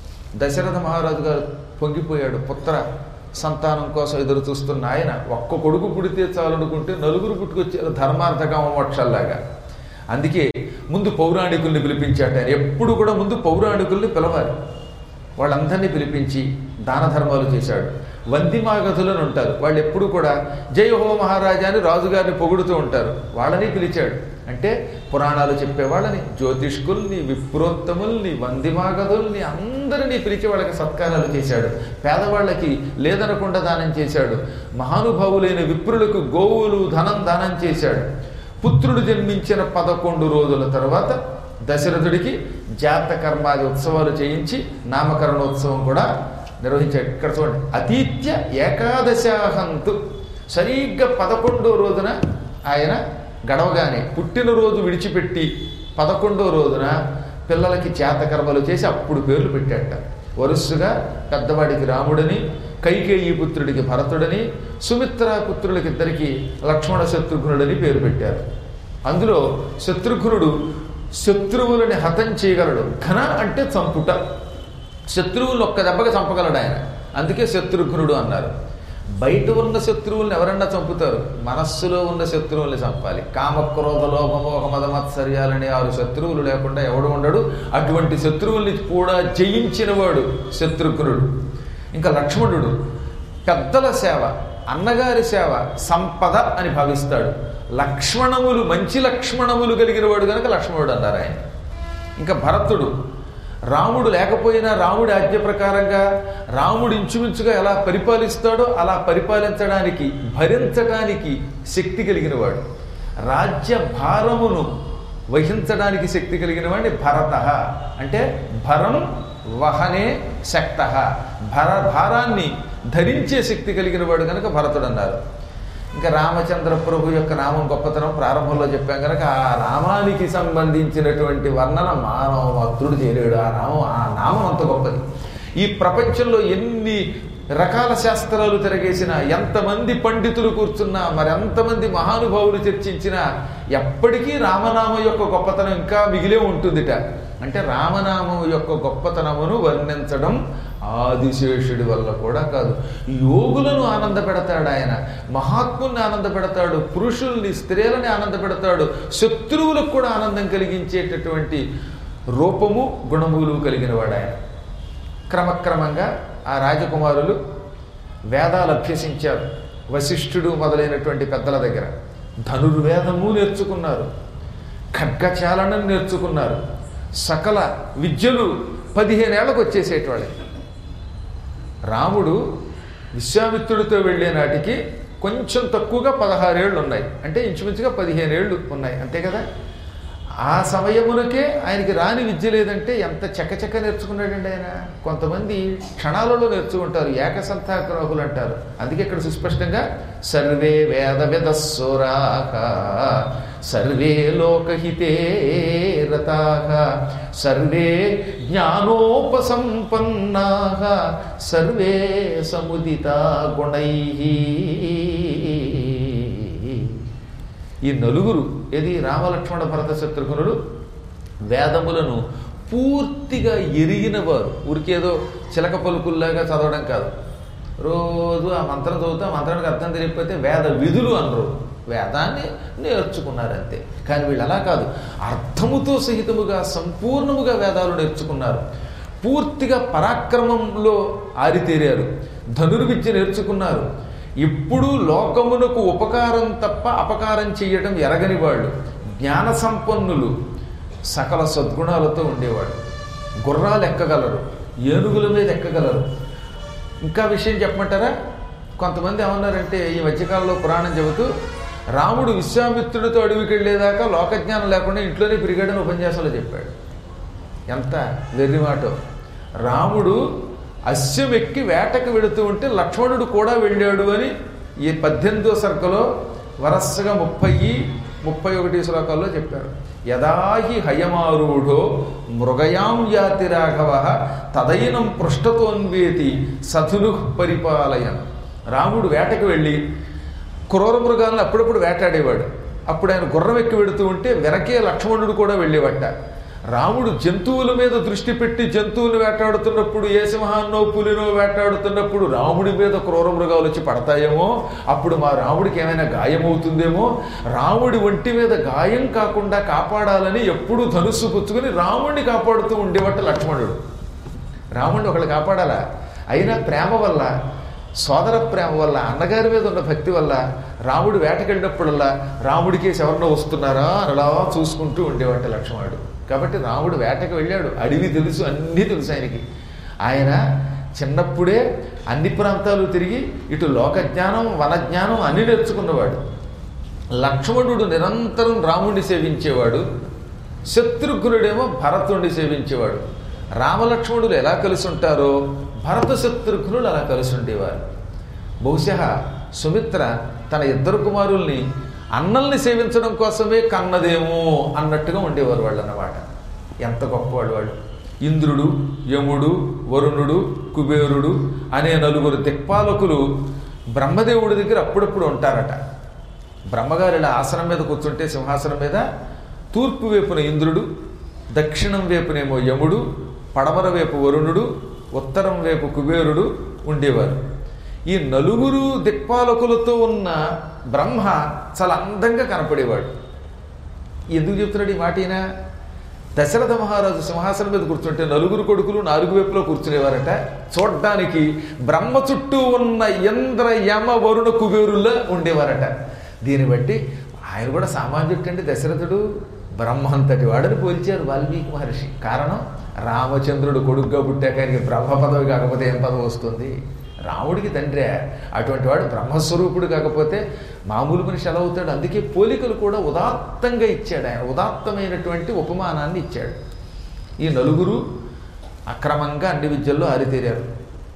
దశరథ మహారాజు గారు పొంగిపోయాడు. పుత్ర సంతానం కోసం ఎదురు చూస్తున్న ఆయన ఒక్క కొడుకు పుడితే చాలనుకుంటే నలుగురు పుట్టుకొచ్చారు, ధర్మార్థకామ మోక్షాల్లాగా. అందుకే ముందు పౌరాణికుల్ని పిలిపించాట ఆయన. ఎప్పుడు కూడా ముందు పౌరాణికుల్ని పిలవాలి. వాళ్ళందరినీ పిలిపించి దాన ధర్మాలు చేశాడు. వందిమాగధులను ఉంటారు, వాళ్ళు ఎప్పుడు కూడా జయ హో మహారాజా అని రాజుగారిని పొగుడుతూ ఉంటారు. వాళ్ళని పిలిచాడు. అంటే పురాణాలు చెప్పేవాళ్ళని, జ్యోతిష్కుల్ని, విప్రోత్తముల్ని, వందిమాగధుల్ని అందరినీ పిలిచి వాళ్ళకి సత్కారాలు చేశాడు. పేదవాళ్ళకి లేదనకుండా దానం చేశాడు. మహానుభావులైన విప్రులకు గోవులు, ధనం దానం చేశాడు. పుత్రుడు జన్మించిన 11 రోజుల తర్వాత దశరథుడికి జాతకర్మాది ఉత్సవాలు చేయించి నామకరణోత్సవం కూడా నిర్వహించాడు. ఇక్కడ చూడండి, అతీత్య ఏకాదశాహంతు. సరిగ్గా 11వ రోజున ఆయన గడవగానే, పుట్టినరోజు విడిచిపెట్టి 11వ రోజున పిల్లలకి జాతకర్మలు చేసి అప్పుడు పేర్లు పెట్టాట. వరుసగా పెద్దవాడికి రాముడని, కైకేయి పుత్రుడికి భరతుడని, సుమిత్రా పుత్రులకి ఇద్దరికి లక్ష్మణ శత్రుఘ్నుడని పేరు పెట్టారు. అందులో శత్రుఘ్నుడు శత్రువులని హతం చేయగలడు. ఘన అంటే చంపుట, శత్రువులను ఒక్క దెబ్బగా చంపగలడు ఆయన. అందుకే శత్రుఘ్నుడు అన్నారు. బయట ఉన్న శత్రువుల్ని ఎవరన్నా చంపుతారు, మనస్సులో ఉన్న శత్రువుల్ని చంపాలి. కామక్రోధ లోభమోహ మదమత్సర్యాలని 6 శత్రువులు లేకుండా ఎవడు ఉండడు. అటువంటి శత్రువుల్ని కూడా జయించినవాడు శత్రుఘ్నుడు. ఇంకా లక్ష్మణుడు పెద్దల సేవ, అన్నగారి సేవ సంపద అని భావిస్తాడు. లక్ష్మణములు, మంచి లక్ష్మణములు కలిగిన వాడు కనుక లక్ష్మణుడు అన్నారు ఆయన. ఇంకా భరతుడు రాముడు లేకపోయినా రాముడి ఆజ్ఞ ప్రకారంగా రాముడు ఇంచుమించుగా ఎలా పరిపాలిస్తాడో అలా పరిపాలించడానికి, భరించడానికి శక్తి కలిగిన వాడు. రాజ్య భారమును వహించడానికి శక్తి కలిగిన వాడిని భరత అంటే భరం వహనే శక్త, భారాన్ని ధరించే శక్తి కలిగిన వాడు కనుక భరతుడు అన్నారు. ఇంకా రామచంద్ర ప్రభు యొక్క నామం గొప్పతనం ప్రారంభంలో చెప్పాం కనుక ఆ నామానికి సంబంధించినటువంటి వర్ణన మానవ మాతృడు చేయలేడు. ఆ నామం అంత గొప్పది. ఈ ప్రపంచంలో ఎన్ని రకాల శాస్త్రాలు తిరగేసినా, ఎంతమంది పండితులు కూర్చున్నా, మరెంతమంది మహానుభావులు చర్చించినా ఎప్పటికీ రామనామం యొక్క గొప్పతనం ఇంకా మిగిలే ఉంటుందిట. అంటే రామనామం యొక్క గొప్పతనమును వర్ణించడం ఆదిశేషుడి వల్ల కూడా కాదు. యోగులను ఆనంద పెడతాడు ఆయన, మహాత్ముల్ని ఆనంద పెడతాడు, పురుషుల్ని, స్త్రీలని ఆనంద పెడతాడు, శత్రువులకు కూడా ఆనందం కలిగించేటటువంటి రూపము, గుణములు కలిగిన వాడు ఆయన. క్రమక్రమంగా ఆ రాజకుమారులు వేదాలు అభ్యసించారు. వశిష్ఠుడు మొదలైనటువంటి పెద్దల దగ్గర ధనుర్వేదము నేర్చుకున్నారు, ఖడ్గచాలనం నేర్చుకున్నారు. సకల విద్యలు 15 ఏళ్లకు వచ్చేసేటవాళ్ళే. రాముడు విశ్వామిత్రుడితో వెళ్ళే నాటికి కొంచెం తక్కువగా 16 ఏళ్ళు ఉన్నాయి, అంటే ఇంచుమించుగా 15 ఏళ్ళు ఉన్నాయి, అంతే కదా. ఆ సమయమునకే ఆయనకి రాని విద్య లేదంటే ఎంత చకచక నేర్చుకున్నాడండి ఆయన. కొంతమంది క్షణాలలో నేర్చుకుంటారు, ఏకసంతాగ్రాహులు అంటారు. అందుకే ఇక్కడ సుస్పష్టంగా సర్వే వేద విదస్సురాః సర్వే లోకహితే రతాః సర్వే జ్ఞానోపసంపన్నాః సర్వే సముదితా గుణైః. ఈ నలుగురు, ఏది రామలక్ష్మణ భరత శత్రుఘ్నులు, వేదములను పూర్తిగా ఎరిగినవారు, ఊరికేదో చిలక పలుకుల్లాగా చదవడం కాదు. రోజు ఆ మంత్రం చదువుతా, మంత్రానికి అర్థం తెలియకపోతే వేద విధులు అనరు, వేదాన్ని నేర్చుకున్నారంతే. కానీ వీళ్ళు అలా కాదు, అర్థముతో సహితముగా సంపూర్ణముగా వేదాలు నేర్చుకున్నారు. పూర్తిగా పరాక్రమంలో ఆరితేరారు, ధనుర్విద్య నేర్చుకున్నారు. ఇప్పుడు లోకమునకు ఉపకారం తప్ప అపకారం చెయ్యడం ఎరగని వాళ్ళు, జ్ఞాన సంపన్నులు, సకల సద్గుణాలతో ఉండేవాడు. గుర్రాలు ఎక్కగలరు, ఏనుగుల మీద ఎక్కగలరు. ఇంకా విషయం చెప్పమంటారా? కొంతమంది ఏమన్నారంటే ఈ మధ్యకాలంలో పురాణం చెబుతూ రాముడు విశ్వామిత్రుడితో అడవికి వెళ్ళేదాకా లోకజ్ఞానం లేకుండా ఇంట్లోనే పెరిగాడని ఉపన్యాసంలో చెప్పాడు. ఎంత వెర్రి మాటో! రాముడు అశ్వం ఎక్కి వేటకు వెళుతూ ఉంటే లక్ష్మణుడు కూడా వెళ్ళాడు అని ఈ 18వ సర్గలో వరసగా 30-31 శ్లోకాల్లో చెప్పారు. యదాహి హయమారూఢో మృగయాం యాతి రాఘవ తదైనం పృష్ఠతోన్వేతి సతులు పరిపాలయన్. రాముడు వేటకు వెళ్ళి క్రూర మృగాలను అప్పుడప్పుడు వేటాడేవాడు. అప్పుడు ఆయన గుర్రం ఎక్కి వెడుతూ ఉంటే వెనకే లక్ష్మణుడు కూడా వెళ్ళేవట. రాముడు జంతువుల మీద దృష్టి పెట్టి జంతువులు వేటాడుతున్నప్పుడు, ఏ సింహాన్నో పులినో వేటాడుతున్నప్పుడు రాముడి మీద క్రూర మృగాలు వచ్చి పడతాయేమో, అప్పుడు మా రాముడికి ఏమైనా గాయమవుతుందేమో, రాముడి ఒంటి మీద గాయం కాకుండా కాపాడాలని ఎప్పుడూ ధనుస్సు పుచ్చుకొని రాముడిని కాపాడుతూ ఉండేవట లక్ష్మణుడు. రాముడిని ఒకళ్ళు కాపాడాలా? అయినా ప్రేమ వల్ల, సోదర ప్రేమ వల్ల, అన్నగారి మీద ఉన్న భక్తి వల్ల రాముడు వేటకెళ్ళినప్పుడల్లా రాముడికి ఎవరినో వస్తున్నారా అలా చూసుకుంటూ ఉండేవాట లక్ష్మణుడు. కాబట్టి రాముడు వేటకు వెళ్ళాడు, అడవి తెలుసు, అన్నీ తెలుసు ఆయనకి. ఆయన చిన్నప్పుడే అన్ని ప్రాంతాలు తిరిగి ఇటు లోకజ్ఞానం, వనజ్ఞానం అన్ని నేర్చుకున్నవాడు. లక్ష్మణుడు నిరంతరం రాముడిని సేవించేవాడు, శత్రుఘ్నుడేమో భరతుడిని సేవించేవాడు. రామలక్ష్మణులు ఎలా కలిసి ఉంటారో భరత శత్రుఘ్నులు అలా కలిసి ఉండేవారు. బహుశా సుమిత్ర తన ఇద్దరు కుమారుల్ని అన్నల్ని సేవించడం కోసమే కన్నదేమో అన్నట్టుగా ఉండేవారు వాళ్ళు అన్నమాట. ఎంత గొప్పవాళ్ళు వాళ్ళు! ఇంద్రుడు, యముడు, వరుణుడు, కుబేరుడు అనే 4 దిక్పాలకులు బ్రహ్మదేవుడి దగ్గర అప్పుడప్పుడు ఉంటారట. బ్రహ్మగారు ఇలా ఆసనం మీద కూర్చుంటే సింహాసనం మీద తూర్పు వైపున ఇంద్రుడు, దక్షిణం వైపునేమో యముడు, పడమర వైపు వరుణుడు, ఉత్తరం వైపు కుబేరుడు ఉండేవారు. ఈ 4 దిక్పాలకులతో ఉన్న బ్రహ్మ చాలా అందంగా కనపడేవాడు. ఎందుకు చెప్తున్నాడు ఈ మాట? ఈయన దశరథ మహారాజు సింహాసనం మీద కూర్చుంటే 4 కొడుకులు 4 వైపులో కూర్చునేవారట. చూడ్డానికి బ్రహ్మ చుట్టూ ఉన్న ఇంద్ర, యమ, వరుణ, కుబేరుల్లో ఉండేవారట. దీన్ని బట్టి ఆయన కూడా సామాన్యుడు కంటే దశరథుడు బ్రహ్మంతటి వాడని పోల్చారు వాల్మీకి మహర్షి. కారణం, రామచంద్రుడు కొడుగ్గా పుట్టాక ఆయనకి బ్రహ్మ పదవి కాకపోతే ఏం పదవి వస్తుంది? రాముడికి తండ్రే, అటువంటి వాడు బ్రహ్మస్వరూపుడు కాకపోతే మామూలు మనిషి ఎలా అవుతాడు? అందుకే పోలికలు కూడా ఉదాత్తంగా ఇచ్చాడు ఆయన, ఉదాత్తమైనటువంటి ఉపమానాన్ని ఇచ్చాడు. ఈ 4 అక్రమంగా అన్ని విద్యల్లో ఆరితేరారు.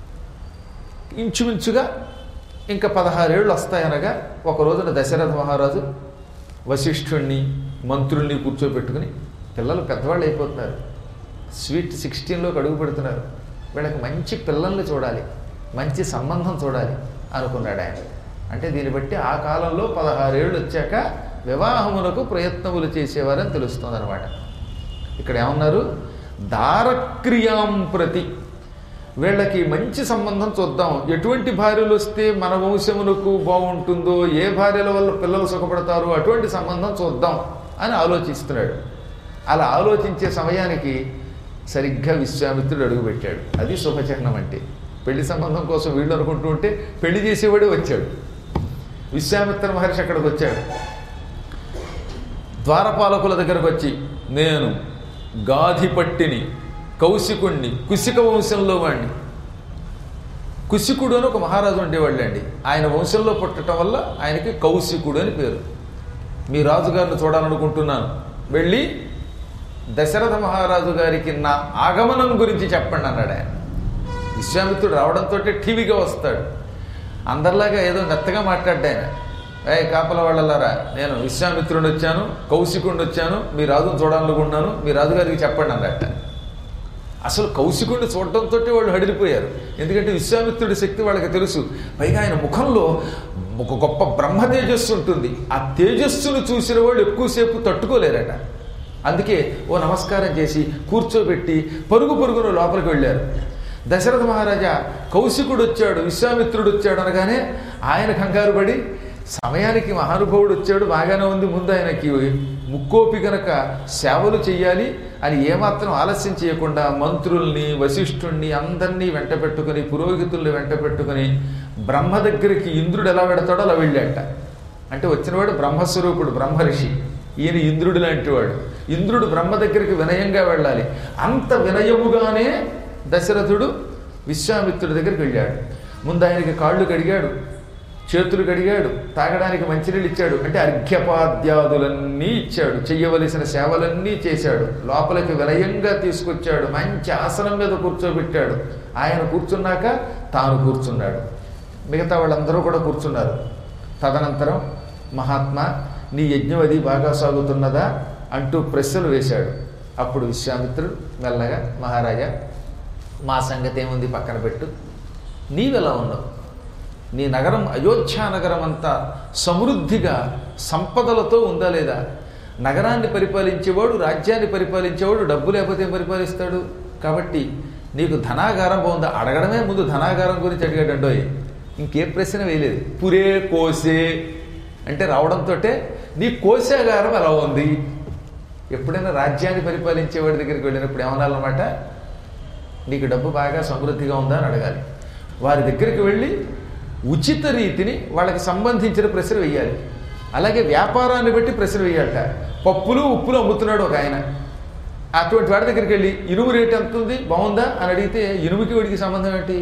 ఇంచుమించుగా ఇంకా 16 ఏళ్ళు వస్తాయనగా ఒక రోజున దశరథ మహారాజు వశిష్ఠుణ్ణి, మంత్రుల్ని కూర్చోబెట్టుకుని, పిల్లలు పెద్దవాళ్ళు అయిపోతున్నారు, స్వీట్ 16లోకి అడుగు పెడుతున్నారు, వీళ్ళకి మంచి పిల్లల్ని చూడాలి, మంచి సంబంధం చూడాలి అనుకున్నాడు ఆయన. అంటే దీన్ని బట్టి ఆ కాలంలో 16 ఏళ్ళు వచ్చాక వివాహమునకు ప్రయత్నములు చేసేవారని తెలుస్తుంది అనమాట. ఇక్కడ ఏమన్నారు? దారక్రియాం ప్రతి, వీళ్ళకి మంచి సంబంధం చూద్దాం, ఎటువంటి భార్యలు వస్తే మన వంశమునకు బాగుంటుందో, ఏ భార్యల వల్ల పిల్లలు సుఖపడతారో అటువంటి సంబంధం చూద్దాం అని ఆలోచిస్తున్నాడు. అలా ఆలోచించే సమయానికి సరిగ్గా విశ్వామిత్రుడు అడుగుపెట్టాడు. అది శుభచిహ్నం అంటే. పెళ్లి సంబంధం కోసం వీళ్ళు అనుకుంటూ ఉంటే పెళ్లి చేసేవాడే వచ్చాడు. విశ్వామిత్ర మహర్షి అక్కడికి వచ్చాడు. ద్వారపాలకుల దగ్గరకు వచ్చి, నేను గాధిపట్టిని, కౌశికుణ్ణి, కుశిక వంశంలో వాడిని. కుశికుడు అని ఒక మహారాజు ఉండేవాళ్ళండి. ఆయన వంశంలో పుట్టడం వల్ల ఆయనకి కౌశికుడు అని పేరు. మీ రాజుగారిని చూడాలనుకుంటున్నాను, వెళ్ళి దశరథ మహారాజు గారికి నా ఆగమనం గురించి చెప్పండి అన్నాడు ఆయన. విశ్వామిత్రుడు రావడంతో టీవీగా వస్తాడు. అందరిలాగా ఏదో మెత్తగా మాట్లాడ్డా ఆయన. కాపల వాళ్ళలారా, నేను విశ్వామిత్రుడిని వచ్చాను, కౌశికుడిని వచ్చాను, మీ రాజును చూడాలనుకుంటున్నాను, మీ రాజుగారికి చెప్పండి అన్నట్ట. అసలు కౌశికుడిని చూడటంతో వాళ్ళు హడిలిపోయారు. ఎందుకంటే విశ్వామిత్రుడి శక్తి వాళ్ళకి తెలుసు. పైగా ఆయన ముఖంలో ఒక గొప్ప బ్రహ్మ తేజస్సు ఉంటుంది. ఆ తేజస్సును చూసిన వాళ్ళు ఎక్కువసేపు తట్టుకోలేరట. అందుకే ఓ నమస్కారం చేసి కూర్చోబెట్టి పరుగు పరుగున లోపలికి వెళ్ళారు. దశరథ మహారాజా కౌశికుడు వచ్చాడు, విశ్వామిత్రుడు వచ్చాడు అనగానే ఆయన కంగారు పడి సమయానికి మహానుభావుడు వచ్చాడు, బాగానే ఉంది, ముందు ఆయనకి ముక్కోపి గనక సేవలు చెయ్యాలి అని ఏమాత్రం ఆలస్యం చేయకుండా మంత్రుల్ని వశిష్ఠుణ్ణి అందరినీ వెంట పెట్టుకుని పురోహితుల్ని వెంట పెట్టుకుని బ్రహ్మ దగ్గరికి ఇంద్రుడు ఎలా వెడతాడో అలా వెళ్ళాట. అంటే వచ్చినవాడు బ్రహ్మస్వరూపుడు బ్రహ్మర్షి, ఈయన ఇంద్రుడు లాంటి వాడు. ఇంద్రుడు బ్రహ్మ దగ్గరికి వినయంగా వెళ్ళాలి. అంత వినయముగానే దశరథుడు విశ్వామిత్రుడి దగ్గరికి వెళ్ళాడు. ముందు ఆయనకి కాళ్ళు కడిగాడు, చేతులు కడిగాడు, తాగడానికి మంచినీళ్ళు ఇచ్చాడు. అంటే అర్ఘ్యపాద్యాదులన్నీ ఇచ్చాడు, చెయ్యవలసిన సేవలన్నీ చేశాడు. లోపలికి వినయంగా తీసుకొచ్చాడు, మంచి ఆసనం మీద కూర్చోబెట్టాడు. ఆయన కూర్చున్నాక తాను కూర్చున్నాడు, మిగతా వాళ్ళందరూ కూడా కూర్చున్నారు. తదనంతరం మహాత్మా నీ యజ్ఞం అది బాగా సాగుతున్నదా అంటూ ప్రశ్నలు వేశాడు. అప్పుడు విశ్వామిత్రుడు మెల్లగా మహారాజా మా సంగతి ఏముంది పక్కన పెట్టు, నీవెలా ఉన్నావు? నీ నగరం అయోధ్య నగరం అంతా సమృద్ధిగా సంపదలతో ఉందా లేదా? నగరాన్ని పరిపాలించేవాడు, రాజ్యాన్ని పరిపాలించేవాడు డబ్బు లేకపోతే ఏం పరిపాలిస్తాడు? కాబట్టి నీకు ధనాగారం బాగుందా? అడగడమే ముందు ధనాగారం గురించి అడిగాడండోయ్, ఇంకే ప్రశ్న వేయలేదు. పురే కోసే అంటే రావడంతో నీ కోశాగారం ఎలా ఉంది? ఎప్పుడైనా రాజ్యాన్ని పరిపాలించేవాడి దగ్గరికి వెళ్ళినప్పుడు ఏమనాలన్నమాట, నీకు డబ్బు బాగా సమృద్ధిగా ఉందా అని అడగాలి. వారి దగ్గరికి వెళ్ళి ఉచిత రీతిని వాళ్ళకి సంబంధించిన ప్రశ్న వేయాలి. అలాగే వ్యాపారాన్ని బట్టి ప్రశ్న వేయాలట. పప్పులు ఉప్పులు అమ్ముతున్నాడు ఒక ఆయన, అటువంటి వాడి దగ్గరికి వెళ్ళి ఇనుము రేటు ఎంత ఉంది బాగుందా అని అడిగితే ఇనుముకి వీడికి సంబంధం ఏంటి?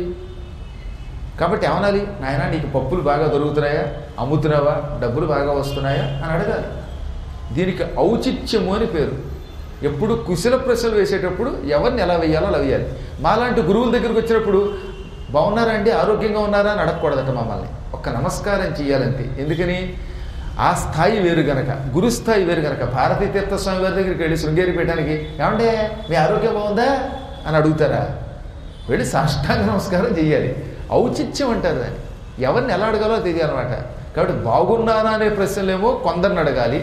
కాబట్టి ఏమనాలి, నాయన నీకు పప్పులు బాగా దొరుకుతున్నాయా, అమ్ముతున్నావా, డబ్బులు బాగా వస్తున్నాయా అని అడగాలి. దీనికి ఔచిత్యము అని పేరు. ఎప్పుడు కుశల ప్రశ్నలు వేసేటప్పుడు ఎవరిని ఎలా వేయాలో అలా వేయాలి. మాలాంటి గురువుల దగ్గరికి వచ్చినప్పుడు బాగున్నారా అండి, ఆరోగ్యంగా ఉన్నారా అని అడగకూడదట మమ్మల్ని. ఒక్క నమస్కారం చేయాలంతే. ఎందుకని? ఆ స్థాయి వేరు గనక, గురుస్థాయి వేరు గనక. భారతీ తీర్థస్వామి వారి దగ్గరికి వెళ్ళి శృంగేరి పీఠానికి ఏమంటే మీ ఆరోగ్యం బాగుందా అని అడుగుతారా? వెళ్ళి సాష్టాంగ నమస్కారం చేయాలి. ఔచిత్యం అంటారు దాన్ని. ఎవరిని ఎలా అడగాలో తెలియాలన్నమాట. కాబట్టి బాగున్నానా అనే ప్రశ్నలేమో కొందరిని అడగాలి,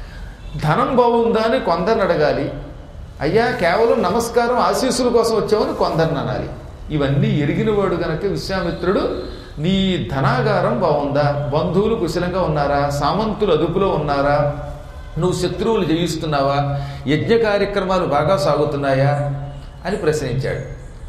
ధనం బాగుందా అని కొందరిని అడగాలి, అయ్యా కేవలం నమస్కారం ఆశీస్సుల కోసం వచ్చామని కొందరిని అనాలి. ఇవన్నీ ఎరిగినవాడు గనక విశ్వామిత్రుడు నీ ధనాగారం బాగుందా, బంధువులు కుశలంగా ఉన్నారా, సామంతులు అదుపులో ఉన్నారా, నువ్వు శత్రువులు జయిస్తున్నావా, యజ్ఞ కార్యక్రమాలు బాగా సాగుతున్నాయా అని ప్రశ్నించాడు.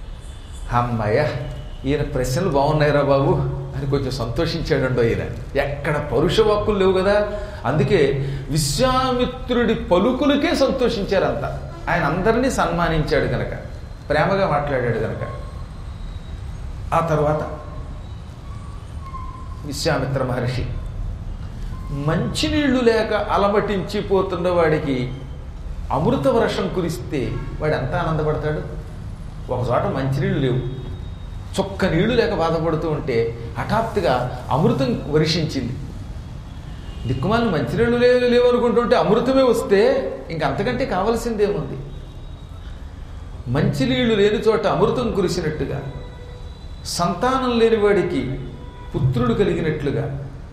అమ్మయ్య ఈయన ప్రశ్నలు బాగున్నాయిరా బాబు అని కొంచెం సంతోషించాడండో ఈయన. ఎక్కడ పరుష వాక్కులు లేవు కదా, అందుకే విశ్వామిత్రుడి పలుకులకే సంతోషించారంతా. ఆయన అందరినీ సన్మానించాడు కనుక, ప్రేమగా మాట్లాడాడు కనుక. ఆ తర్వాత విశ్వామిత్ర మహర్షి మంచినీళ్లు లేక అలమటించిపోతున్న వాడికి అమృత వర్షం కురిస్తే వాడు ఎంత ఆనందపడతాడు. ఒకచోట మంచినీళ్ళు లేవు, చొక్క నీళ్లు లేక బాధపడుతూ ఉంటే హఠాత్తుగా అమృతం వర్షించింది. దిక్కుమాలను మంచినీళ్ళు లేవు అనుకుంటుంటే అమృతమే వస్తే ఇంకంతకంటే కావలసిందేముంది? మంచినీళ్లు లేని చోట అమృతం కురిసినట్టుగా, సంతానం లేనివాడికి పుత్రుడు కలిగినట్లుగా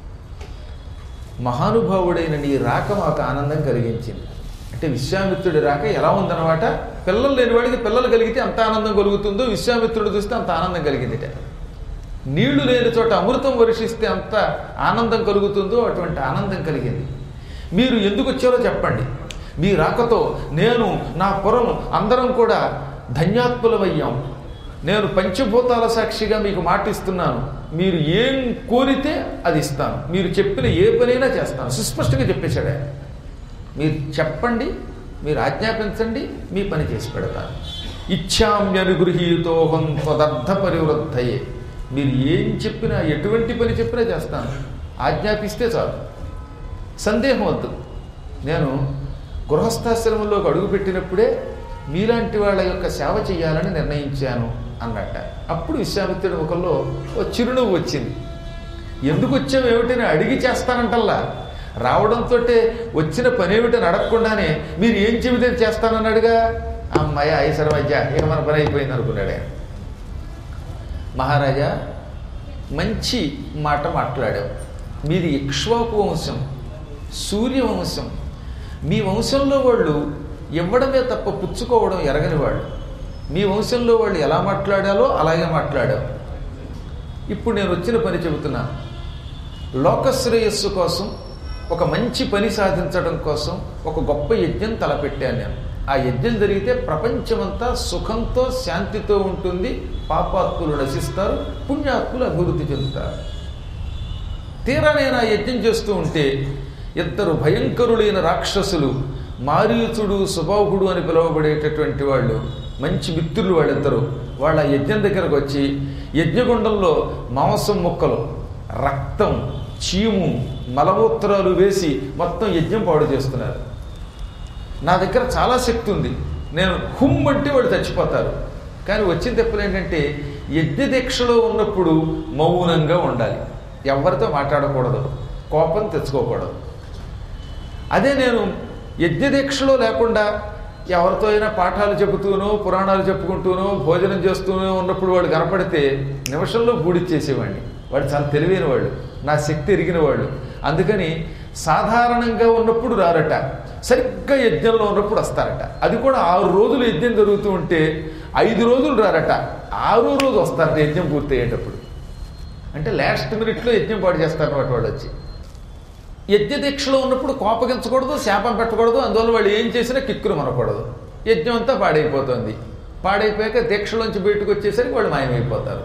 మహానుభావుడైన నీ రాక మాకు ఆనందం కలిగించింది. అంటే విశ్వామిత్రుడి రాక ఎలా ఉందన్నమాట. పిల్లలు లేనివాడికి పిల్లలు కలిగితే అంత ఆనందం కలుగుతుందో విశ్వామిత్రుడు చూస్తే అంత ఆనందం కలిగిందిట. నీళ్లు లేని చోట అమృతం వర్షిస్తే అంత ఆనందం కలుగుతుందో అటువంటి ఆనందం కలిగింది. మీరు ఎందుకు వచ్చారో చెప్పండి, మీ రాకతో నేను, నా పురం అందరం కూడా ధన్యాత్ములమయ్యాం. నేను పంచభూతాల సాక్షిగా మీకు మాటిస్తున్నాను, మీరు ఏం కోరితే అది ఇస్తాను, మీరు చెప్పిన ఏ పనైనా చేస్తాను. సుస్పష్టంగా చెప్పేశాడు ఆయన. మీరు చెప్పండి, మీరు ఆజ్ఞాపించండి, మీ పని చేసి పెడతాను. ఇచ్ఛామ్యనుగృహీతోహం త్వదర్థ పరివృద్ధయే. మీరు ఏం చెప్పినా, ఎటువంటి పని చెప్పినా చేస్తాను, ఆజ్ఞాపిస్తే చాలు. సందేహం వద్దు. నేను గృహస్థాశ్రమంలోకి అడుగుపెట్టినప్పుడే మీలాంటి వాళ్ళ యొక్క సేవ చేయాలని నిర్ణయించాను అన్నట్ట. అప్పుడు విశ్వామిత్రుడి ముఖంలో ఓ చిరునవ్వు వచ్చింది. ఎందుకు వచ్చావు ఏమిటని అడిగి చేస్తానంటల్లా, రావడంతో వచ్చిన పని ఏమిటని అడగకుండానే మీరు ఏం చెబితే చేస్తానన్నాడుగా. అమ్మాయి ఐసరమయ్య ఇక మన పని అయిపోయింది అనుకున్నాడు ఆయన. మహారాజా మంచి మాట మాట్లాడావు. మీది ఇక్ష్వాకు వంశం, సూర్యవంశం. మీ వంశంలో వాళ్ళు ఇవ్వడమే తప్ప పుచ్చుకోవడం ఎరగని వాళ్ళు. మీ వంశంలో వాళ్ళు ఎలా మాట్లాడాలో అలాగే మాట్లాడావు. ఇప్పుడు నేను వచ్చిన పని చెబుతున్నాను. లోకశ్రేయస్సు కోసం, ఒక మంచి పని సాధించడం కోసం ఒక గొప్ప యజ్ఞం తలపెట్టాను నేను. ఆ యజ్ఞం జరిగితే ప్రపంచమంతా సుఖంతో శాంతితో ఉంటుంది. పాపాత్ములు నశిస్తారు, పుణ్యాత్ములు అభివృద్ధి చెందుతారు. తీరా నేను ఆ యజ్ఞం చేస్తూ ఉంటే ఇద్దరు భయంకరులైన రాక్షసులు, మారీచుడు సుబాహుడు అని పిలువబడేటటువంటి వాళ్ళు, మంచి మిత్రులు వాళ్ళిద్దరూ, వాళ్ళ యజ్ఞం దగ్గరకు వచ్చి యజ్ఞగుండంలో మాంసం ముక్కలు, రక్తం, చీము, మలమూత్రాలు వేసి మొత్తం యజ్ఞం పాడు చేస్తున్నారు. నా దగ్గర చాలా శక్తి ఉంది, నేను హుమ్ అంటే వాళ్ళు చచ్చిపోతారు. కానీ వచ్చిన తెప్పులు ఏంటంటే యజ్ఞ దీక్షలో ఉన్నప్పుడు మౌనంగా ఉండాలి, ఎవరితో మాట్లాడకూడదు, కోపం తెచ్చుకోకూడదు. అదే నేను యజ్ఞదీక్షలో లేకుండా ఎవరితో అయినా పాఠాలు చెబుతూనో పురాణాలు చెప్పుకుంటూనో భోజనం చేస్తూనో ఉన్నప్పుడు వాడు కనపడితే నిమిషంలో బూడిచ్చేసేవాడిని. వాడు చాలా తెలివైన వాళ్ళు, నా శక్తి ఎరిగిన వాళ్ళు. అందుకని సాధారణంగా ఉన్నప్పుడు రారట, సరిగ్గా యజ్ఞంలో ఉన్నప్పుడు వస్తారట. అది కూడా 6 రోజులు యజ్ఞం జరుగుతూ ఉంటే 5 రోజులు రారట, 6వ రోజు వస్తారట యజ్ఞం పూర్తి అయ్యేటప్పుడు. అంటే లాస్ట్ మినిట్లో యజ్ఞం పాడు చేస్తారన్నమాట వాళ్ళు వచ్చి. యజ్ఞదీక్షలో ఉన్నప్పుడు కోపగించకూడదు, శాపం పెట్టకూడదు. అందువల్ల వాళ్ళు ఏం చేసినా కిక్కులు మనకూడదు. యజ్ఞం అంతా పాడైపోతుంది. పాడైపోయాక దీక్షలోంచి బయటకు వచ్చేసరికి వాళ్ళు మాయమైపోతారు.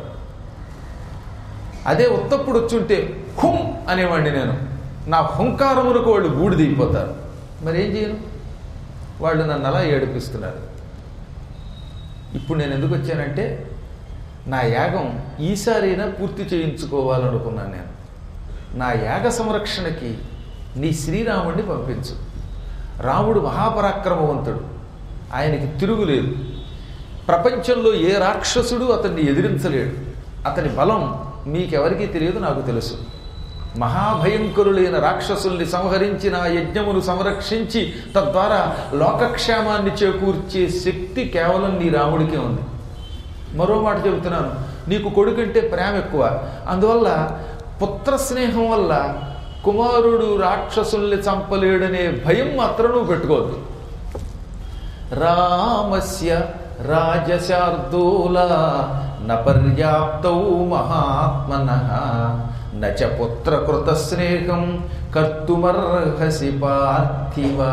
అదే ఉత్తప్పుడు వచ్చుంటే హుం అనేవాడిని నేను, నా హుంకారములకు వాళ్ళు బూడిదైపోతారు. మరి ఏం చేయను? వాళ్ళు నన్ను అలా ఏడిపిస్తున్నారు. ఇప్పుడు నేను ఎందుకు వచ్చానంటే నా యాగం ఈసారైనా పూర్తి చేయించుకోవాలనుకున్నాను నేను. నా యాగ సంరక్షణకి నీ శ్రీరాముడిని పంపించు. రాముడు మహాపరాక్రమవంతుడు, ఆయనకి తిరుగులేదు. ప్రపంచంలో ఏ రాక్షసుడు అతన్ని ఎదిరించలేడు. అతని బలం మీకెవరికీ తెలియదు, నాకు తెలుసు. మహాభయంకరులైన రాక్షసుల్ని సంహరించి నా యజ్ఞమును సంరక్షించి తద్వారా లోకక్షేమాన్ని చేకూర్చే శక్తి కేవలం నీ రాముడికే ఉంది. మరో మాట చెబుతున్నాను, నీకు కొడుకంటే ప్రేమ ఎక్కువ. అందువల్ల పుత్ర స్నేహం వల్ల కుమారుడు రాక్షసుల్ని చంపలేడనే భయం మాత్రం నువ్వు పెట్టుకోవద్దు. రామస్య రాజశార్దూల న పర్యాప్తౌ మహాత్మనః నచ పుత్రకృత స్నేహం కర్తుమర్హసి పార్థివా.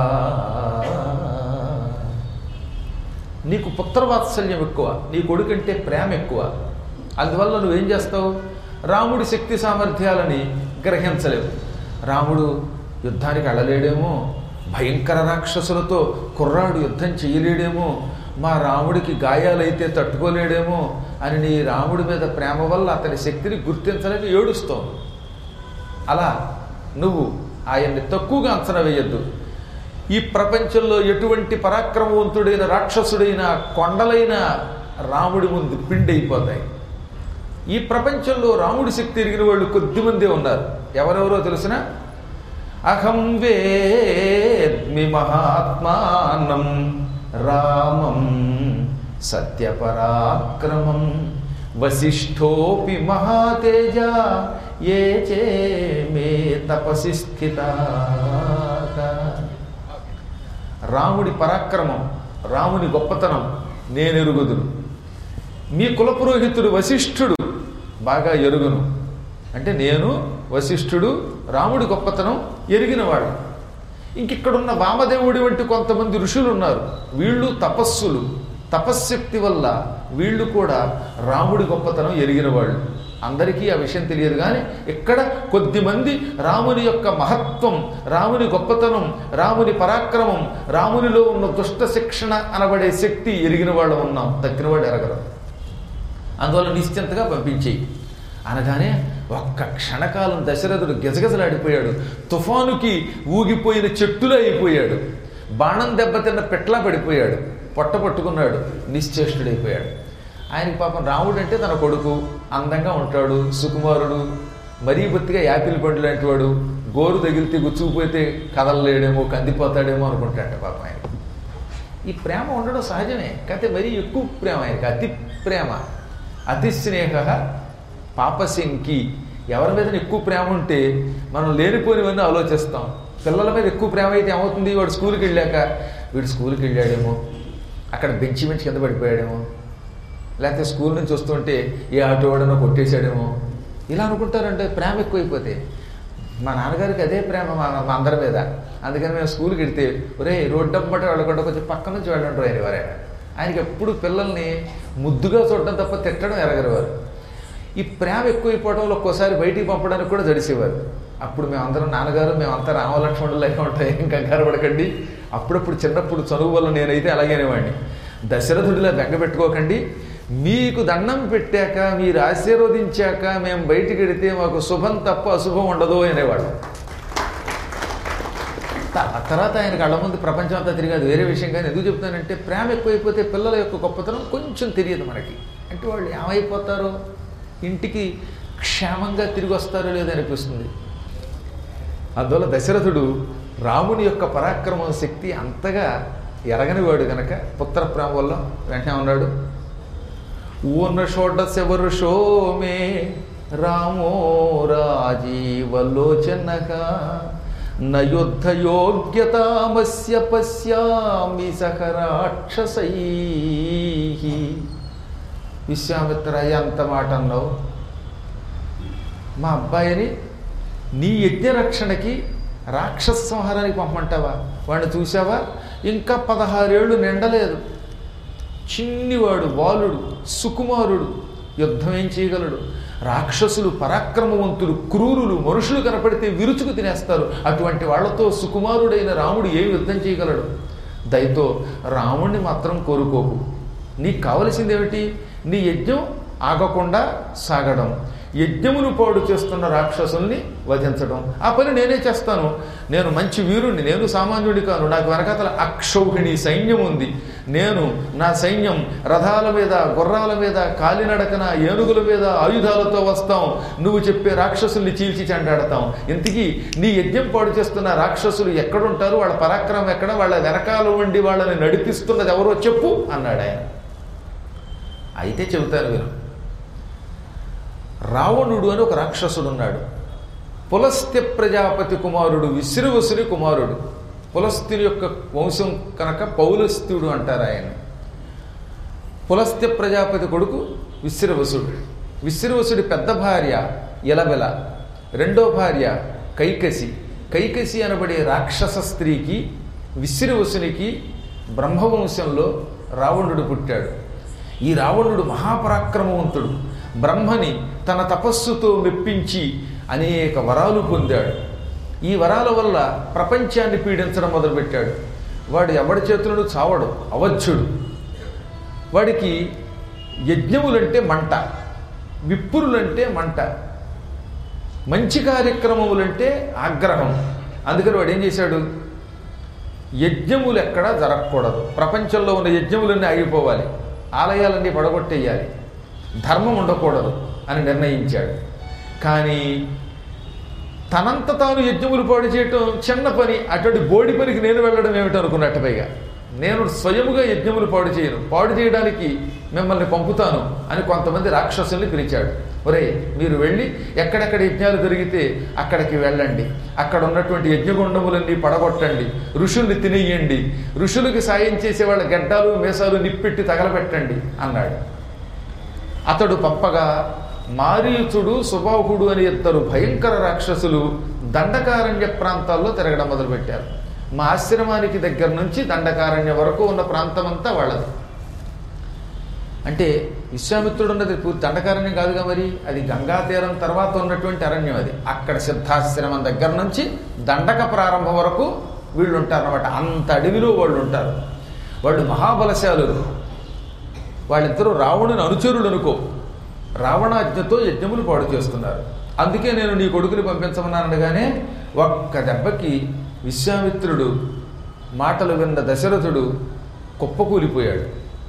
నీకు పుత్రవాత్సల్యం ఎక్కువ, నీ కొడుకంటే ప్రేమ ఎక్కువ. అందువల్ల నువ్వేం చేస్తావు? రాముడి శక్తి సామర్థ్యాలని గ్రహించలేవు. రాముడు యుద్ధానికి వెళ్ళలేడేమో, భయంకర రాక్షసులతో కుర్రాడు యుద్ధం చేయలేడేమో, మా రాముడికి గాయాలైతే తట్టుకోలేడేమో అని నీ రాముడి మీద ప్రేమ వల్ల అతని శక్తిని గుర్తించలేక ఏడుస్తావు. అలా నువ్వు ఆయన్ని తక్కువగా అంచనా వేయద్దు. ఈ ప్రపంచంలో ఎటువంటి పరాక్రమవంతుడైన రాక్షసుడైన కొండలైన రాముడి ముందు పిండి అయిపోతాయి. ఈ ప్రపంచంలో రాముడి శక్తి ఎరిగిన వాళ్ళు కొద్దిమందే ఉన్నారు. ఎవరెవరో తెలిసిన? అహం వేద్మి మహాత్మానం రామం సత్యపరాక్రమం వసిష్ఠోపి మహాతేజ ఏ చే మే తపసి స్థితాః. రాముడి పరాక్రమం, రాముని గొప్పతనం నేనెరుగుదును. మీ కులపురోహితుడు వశిష్ఠుడు బాగా ఎరుగును. అంటే నేను వశిష్ఠుడు రాముడి గొప్పతనం ఎరిగినవాడు. ఇంకిక్కడున్న వామదేవుడి వంటి కొంతమంది ఋషులు ఉన్నారు. వీళ్ళు తపస్సులు, తపశ్శక్తి వల్ల వీళ్ళు కూడా రాముడి గొప్పతనం ఎరిగిన వాళ్ళు. అందరికీ ఆ విషయం తెలియదు. కానీ ఇక్కడ కొద్దిమంది రాముని యొక్క మహత్వం, రాముని గొప్పతనం, రాముని పరాక్రమం, రామునిలో ఉన్న దుష్ట శిక్షణ అనబడే శక్తి ఎరిగిన వాళ్ళు ఉన్నాం. తక్కిన వాళ్ళు ఎరగరు. అందువల్ల నిశ్చింతగా పంపించేయి అనగానే ఒక్క క్షణకాలం దశరథుడు గిజగిజలాడిపోయాడు. తుఫానుకి ఊగిపోయిన చెట్టులా అయిపోయాడు. బాణం దెబ్బతిన్న పెట్లా పడిపోయాడు. పొట్ట పట్టుకున్నాడు, నిశ్చేష్టుడైపోయాడు. ఆయనకి పాపం రాముడు అంటే తన కొడుకు, అందంగా ఉంటాడు, సుకుమారుడు, మరీ బొత్తిగా యాపిల్ పండు లాంటి వాడు. గోరు తగిలితే గుచ్చుకుపోతే కదలలేడేమో, కందిపోతాడేమో అనుకుంటాడు పాపం ఆయన. ఈ ప్రేమ ఉండడం సహజమే, కాకపోతే మరీ ఎక్కువ ప్రేమ ఆయనకి, అతి ప్రేమ. అతి స్నేహ పాపశంకి. ఎవరి మీద ఎక్కువ ప్రేమ ఉంటే మనం లేనిపోనివన్నీ ఆలోచిస్తాం. పిల్లల మీద ఎక్కువ ప్రేమ అయితే ఏమవుతుంది? వాడు స్కూల్కి వెళ్ళాక వీడు స్కూల్కి వెళ్ళాడేమో, అక్కడ బెంచి నుంచి కింద పడిపోయాడేమో, లేకపోతే స్కూల్ నుంచి వస్తుంటే ఏ ఆటో వాడనో కొట్టేశాడేమో, ఇలా అనుకుంటారంటే ప్రేమ ఎక్కువైపోతే. మా నాన్నగారికి అదే ప్రేమ మా అందరి మీద. అందుకని మేము స్కూల్కి వెడితే ఒరే రోడ్డు అమ్మట వెళ్ళకుండా కొంచెం పక్క నుంచి వెళ్ళంటారు ఆయన ఎవరైనా. ఆయనకి ఎప్పుడు పిల్లల్ని ముద్దుగా చూడడం తప్ప తిట్టడం ఎరగరేవారు. ఈ ప్రేమ ఎక్కువైపోవడంలో ఒక్కోసారి బయటికి పంపడానికి కూడా జడిసేవారు. అప్పుడు మేమందరం నాన్నగారు మేమంతా రామలక్ష్మణులు అయి ఉంటాయి, ఇంకా కనబడకండి. అప్పుడప్పుడు చిన్నప్పుడు చదువు వల్ల నేనైతే అలాగేనేవాడిని. దశరథుడిలా బెంగ పెట్టుకోకండి, మీకు దండం పెట్టాక మీరు ఆశీర్వదించాక మేము బయటికి వెడితే మాకు శుభం తప్ప అశుభం ఉండదు అనేవాడు. తర్వాత ఆయన కళ్ళ ముందు ప్రపంచం అంతా తిరిగాదు, వేరే విషయం. కానీ ఎందుకు చెప్తానంటే ప్రేమ ఎక్కువైపోతే పిల్లల యొక్క గొప్పతనం కొంచెం తెలియదు మనకి. అంటే వాళ్ళు ఏమైపోతారో, ఇంటికి క్షేమంగా తిరిగి వస్తారో లేదో అనిపిస్తుంది. అందువల్ల దశరథుడు రాముని యొక్క పరాక్రమ శక్తి అంతగా ఎరగనివాడు కనుక పుత్ర ప్రేమ వల్ల వెంటనే ఉన్నాడు. ఊన షోడశ వరుషో మే రామో రాజీవలోచనగా నయుద్ధ యోగ్యతామస్య పశ్యామి సహ రాక్షసై. విశ్వామిత్ర ఎంత మాట అన్నావు, మా అబ్బాయిని నీ యజ్ఞరక్షణకి రాక్షస సంహారానికి పంపమంటావా? వాడిని చూసావా, ఇంకా 16 ఏళ్ళు నిండలేదు, చిన్నివాడు, బాలుడు, సుకుమారుడు, యుద్ధం ఏం చేయగలడు? రాక్షసులు పరాక్రమవంతులు, క్రూరులు, మనుషులు కనపడితే విరుచుకు తినేస్తారు. అటువంటి వాళ్లతో సుకుమారుడైన రాముడు ఏం యుద్ధం చేయగలడు? దయతో రాముణ్ణి మాత్రం కోరుకోకు. నీకు కావలసింది ఏమిటి? నీ యజ్ఞం ఆగకుండా సాగడం, యజ్ఞమును పాడు చేస్తున్న రాక్షసుల్ని వధించడం. ఆ పని నేనే చేస్తాను. నేను మంచి వీరుణ్ణి, నేను సామాన్యుడి కాను. నాకు వెనకతల అక్షౌహిణి సైన్యం ఉంది. నేను నా సైన్యం రథాల మీద, గుర్రాల మీద, కాలినడకన, ఏనుగుల మీద ఆయుధాలతో వస్తాం. నువ్వు చెప్పే రాక్షసుల్ని చీల్చి చెండాడతాం. ఇంతకీ నీ యజ్ఞం పాడు చేస్తున్న రాక్షసులు ఎక్కడుంటారు? వాళ్ళ పరాక్రమం ఎక్కడ? వాళ్ళ వెనకాల ఉండి వాళ్ళని నడిపిస్తున్నది ఎవరో చెప్పు అన్నాడు ఆయన. అయితే చెబుతాను విను. రావణుడు అని ఒక రాక్షసుడు ఉన్నాడు. పులస్త్య ప్రజాపతి కుమారుడు, విశ్రవసుని కుమారుడు. పులస్త్యుని యొక్క వంశం కనుక పౌలస్త్యుడు అంటారు ఆయన. పులస్త్య ప్రజాపతి కొడుకు విశ్రవసుడు. విశ్రవసుడి పెద్ద భార్య ఇలబెల, రెండో భార్య కైకసి. కైకసి అనబడే రాక్షస స్త్రీకి, విశ్రవసునికి బ్రహ్మవంశంలో రావణుడు పుట్టాడు. ఈ రావణుడు మహాపరాక్రమవంతుడు. బ్రహ్మని తన తపస్సుతో మెప్పించి అనేక వరాలు పొందాడు. ఈ వరాల వల్ల ప్రపంచాన్ని పీడించడం మొదలుపెట్టాడు. వాడు ఎవడి చేతులను చావడు, అవధ్యుడు. వాడికి యజ్ఞములంటే మంట, విప్పురులంటే మంట, మంచి కార్యక్రమములంటే ఆగ్రహం. అందుకని వాడు ఏం చేశాడు? యజ్ఞములు ఎక్కడా జరగకూడదు, ప్రపంచంలో ఉన్న యజ్ఞములన్నీ ఆగిపోవాలి, ఆలయాలన్నీ పడగొట్టేయాలి, ధర్మం ఉండకూడదు అని నిర్ణయించాడు. కానీ తనంత తాను యజ్ఞములు పాడు చేయటం చిన్న పని, అటువంటి బోడి పనికి నేను వెళ్ళడం ఏమిటి అనుకున్నట్టు. పైగా నేను స్వయముగా యజ్ఞములు పాడు చేయను, పాడు చేయడానికి మిమ్మల్ని పంపుతాను అని కొంతమంది రాక్షసుల్ని పిలిచాడు. ఒరే, మీరు వెళ్ళి ఎక్కడెక్కడ యజ్ఞాలు జరిగితే అక్కడికి వెళ్ళండి, అక్కడ ఉన్నటువంటి యజ్ఞగుండములన్నీ పడగొట్టండి, ఋషుల్ని తినేయండి, ఋషులకి సాయం చేసే వాళ్ళ గడ్డాలు మీసాలు నిప్పెట్టి తగలబెట్టండి అన్నాడు. అతడు పంపగా మారీచుడు, సుబాహుడు అని 2 భయంకర రాక్షసులు దండకారణ్య ప్రాంతాల్లో తిరగడం మొదలుపెట్టారు. మా ఆశ్రమానికి దగ్గర నుంచి దండకారణ్య వరకు ఉన్న ప్రాంతం అంతా వాళ్ళది. అంటే విశ్వామిత్రుడు ఉన్నది పూర్తి దండకారణ్యం కాదుగా, మరి అది గంగా తీరం తర్వాత ఉన్నటువంటి అరణ్యం. అది అక్కడ సిద్ధాశ్రమం దగ్గర నుంచి దండక ప్రారంభం వరకు వీళ్ళు ఉంటారన్నమాట. అంత అడవిలో వాళ్ళు ఉంటారు. వాళ్ళు మహాబలశాలులు. వాళ్ళిద్దరూ రావణుని అనుచరులు అనుకో. రావణాజ్ఞతో యజ్ఞములు పాడు చేస్తున్నారు. అందుకే నేను నీ కొడుకుని పంపించమన్నానగానే ఒక్క దెబ్బకి విశ్వామిత్రుడు మాటలు విన్న దశరథుడు కుప్పకూలిపోయాడు.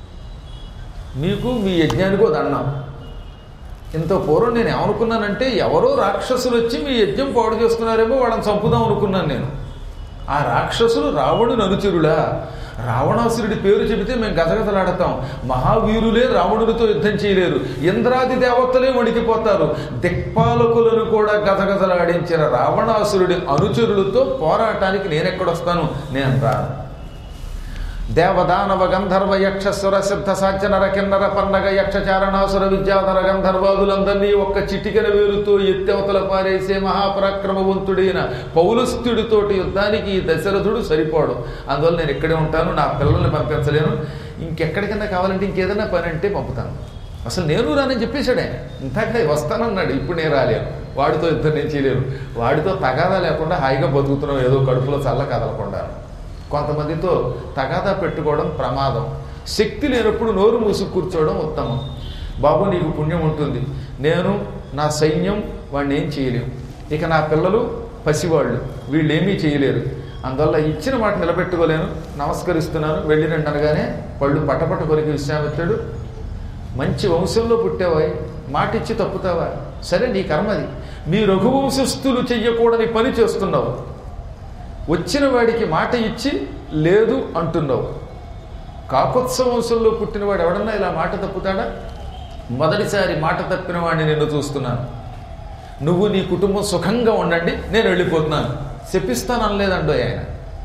మీకు మీ యజ్ఞానికో దండం. ఇంత పూర్వం నేను ఏమనుకున్నానంటే ఎవరో రాక్షసులు వచ్చి మీ యజ్ఞం పాడు చేస్తున్నారేమో, వాళ్ళని చంపుదాం అనుకున్నాను నేను. ఆ రాక్షసులు రావణుని అనుచరులా? రావణాసురుడి పేరు చెబితే మేము గజగజలాడతాం. మహావీరులే రావణుడితో యుద్ధం చేయలేరు, ఇంద్రాది దేవతలే వణికిపోతారు. దిక్పాలకులను కూడా గజగజలాడించిన రావణాసురుడి అనుచరులతో పోరాటానికి నేనెక్కడొస్తాను? నేను రాను. దేవదానవ గంధర్వ యక్ష సుర సిద్ధ సాధ్య నర కిన్నర పన్నగ యక్ష చారణాసుర విద్యాధర గంధర్వాదులందరినీ ఒక్క చిటికెన వేలుతో ఎత్తెవతల పారేసే మహాపరాక్రమవంతుడైన పౌలస్త్యుడితోటి యుద్ధానికి ఈ దశరథుడు సరిపోవడం. అందువల్ల నేను ఇక్కడే ఉంటాను, నా పిల్లల్ని పంపించలేను, ఇంకెక్కడికైనా కావాలంటే ఇంకేదైనా పని అంటే పంపుతాను. అసలు నేను రానని చెప్పేశాడు ఆయన. ఇంతకంటే వస్తానన్నాడు, ఇప్పుడు నేను రాలేను, వాడితో యుద్ధం నేను చేయలేను, వాడితో తగాదా లేకుండా హాయిగా బతుకుతున్నాం, ఏదో కడుపులో చల్ల కదలకుండా. కొంతమందితో తగాదా పెట్టుకోవడం ప్రమాదం. శక్తి లేనప్పుడు నోరు మూసి కూర్చోవడం ఉత్తమం. బాబు నీకు పుణ్యం ఉంటుంది, నేను నా సైన్యం వాడిని ఏం చేయలేము, ఇక నా పిల్లలు పసివాళ్ళు, వీళ్ళు ఏమీ చేయలేరు, అందువల్ల ఇచ్చిన మాట నిలబెట్టుకోలేను, నమస్కరిస్తున్నాను, వెళ్ళిరండి అనగానే పళ్ళు పటపట కొరికి విశ్వామిత్రుడు, మంచి వంశంలో పుట్టావా, మాట ఇచ్చి తప్పుతావా, సరే నీ కర్మది, మీ రఘువంశస్థులు చెయ్యకూడని పని చేస్తున్నావు, వచ్చిన వాడికి మాట ఇచ్చి లేదు అంటున్నావు. కాకుత్స వంశంలో పుట్టినవాడు ఎవడన్నా ఇలా మాట తప్పుతాడా? మొదటిసారి మాట తప్పిన వాడిని నిన్ను చూస్తున్నాను, నువ్వు నీ కుటుంబం సుఖంగా ఉండండి, నేను వెళ్ళిపోతున్నాను, శపిస్తాను అనలేదండో ఆయన.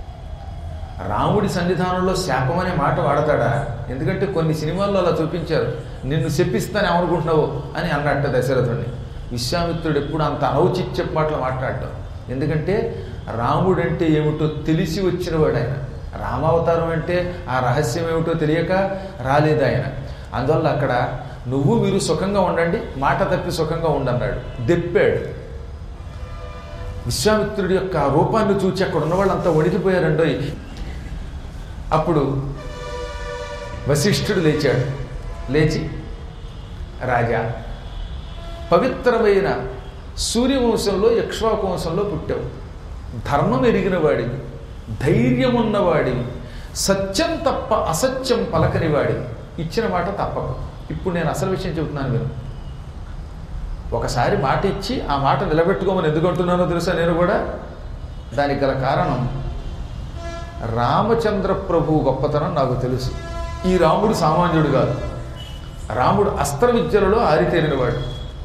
రాముడి సన్నిధానంలో శాపం అనే మాట వాడతాడా? ఎందుకంటే కొన్ని సినిమాల్లో అలా చూపించారు, నిన్ను శపిస్తాను ఏమనుకుంటున్నావు అని అన్నట్ట దశరథుడిని. విశ్వామిత్రుడు ఎప్పుడు అంత అనౌచిత్య మాటలు మాట్లాడటం, ఎందుకంటే రాముడంటే ఏమిటో తెలిసి వచ్చినవాడు ఆయన. రామావతారం అంటే ఆ రహస్యం ఏమిటో తెలియక రాలేదు ఆయన. అందువల్ల అక్కడ నువ్వు మీరు సుఖంగా ఉండండి, మాట తప్పి సుఖంగా ఉండన్నాడు, దెప్పాడు. విశ్వామిత్రుడి యొక్క ఆ రూపాన్ని చూచి అక్కడ ఉన్న వాళ్ళంతా వణికిపోయారండోయ్. అప్పుడు వశిష్ఠుడు లేచాడు, లేచి రాజా, పవిత్రమైన సూర్యవంశంలో ఇక్ష్వాకు వంశంలో పుట్టావు, ధర్మం ఎరిగిన వాడివి, ధైర్యం ఉన్నవాడివి, సత్యం తప్ప అసత్యం పలకని వాడివి, ఇచ్చిన మాట తప్పకు. ఇప్పుడు నేను అసలు విషయం చెబుతున్నాను విను. ఒకసారి మాట ఇచ్చి ఆ మాట నిలబెట్టుకోమని ఎందుకు అంటున్నానో తెలుసా? నేను కూడా దానికి గల కారణం రామచంద్ర ప్రభువు గొప్పతనం నాకు తెలుసు. ఈ రాముడు సామాన్యుడు కాదు, రాముడు అస్త్ర విద్యలలో ఆరితేరినవాడు.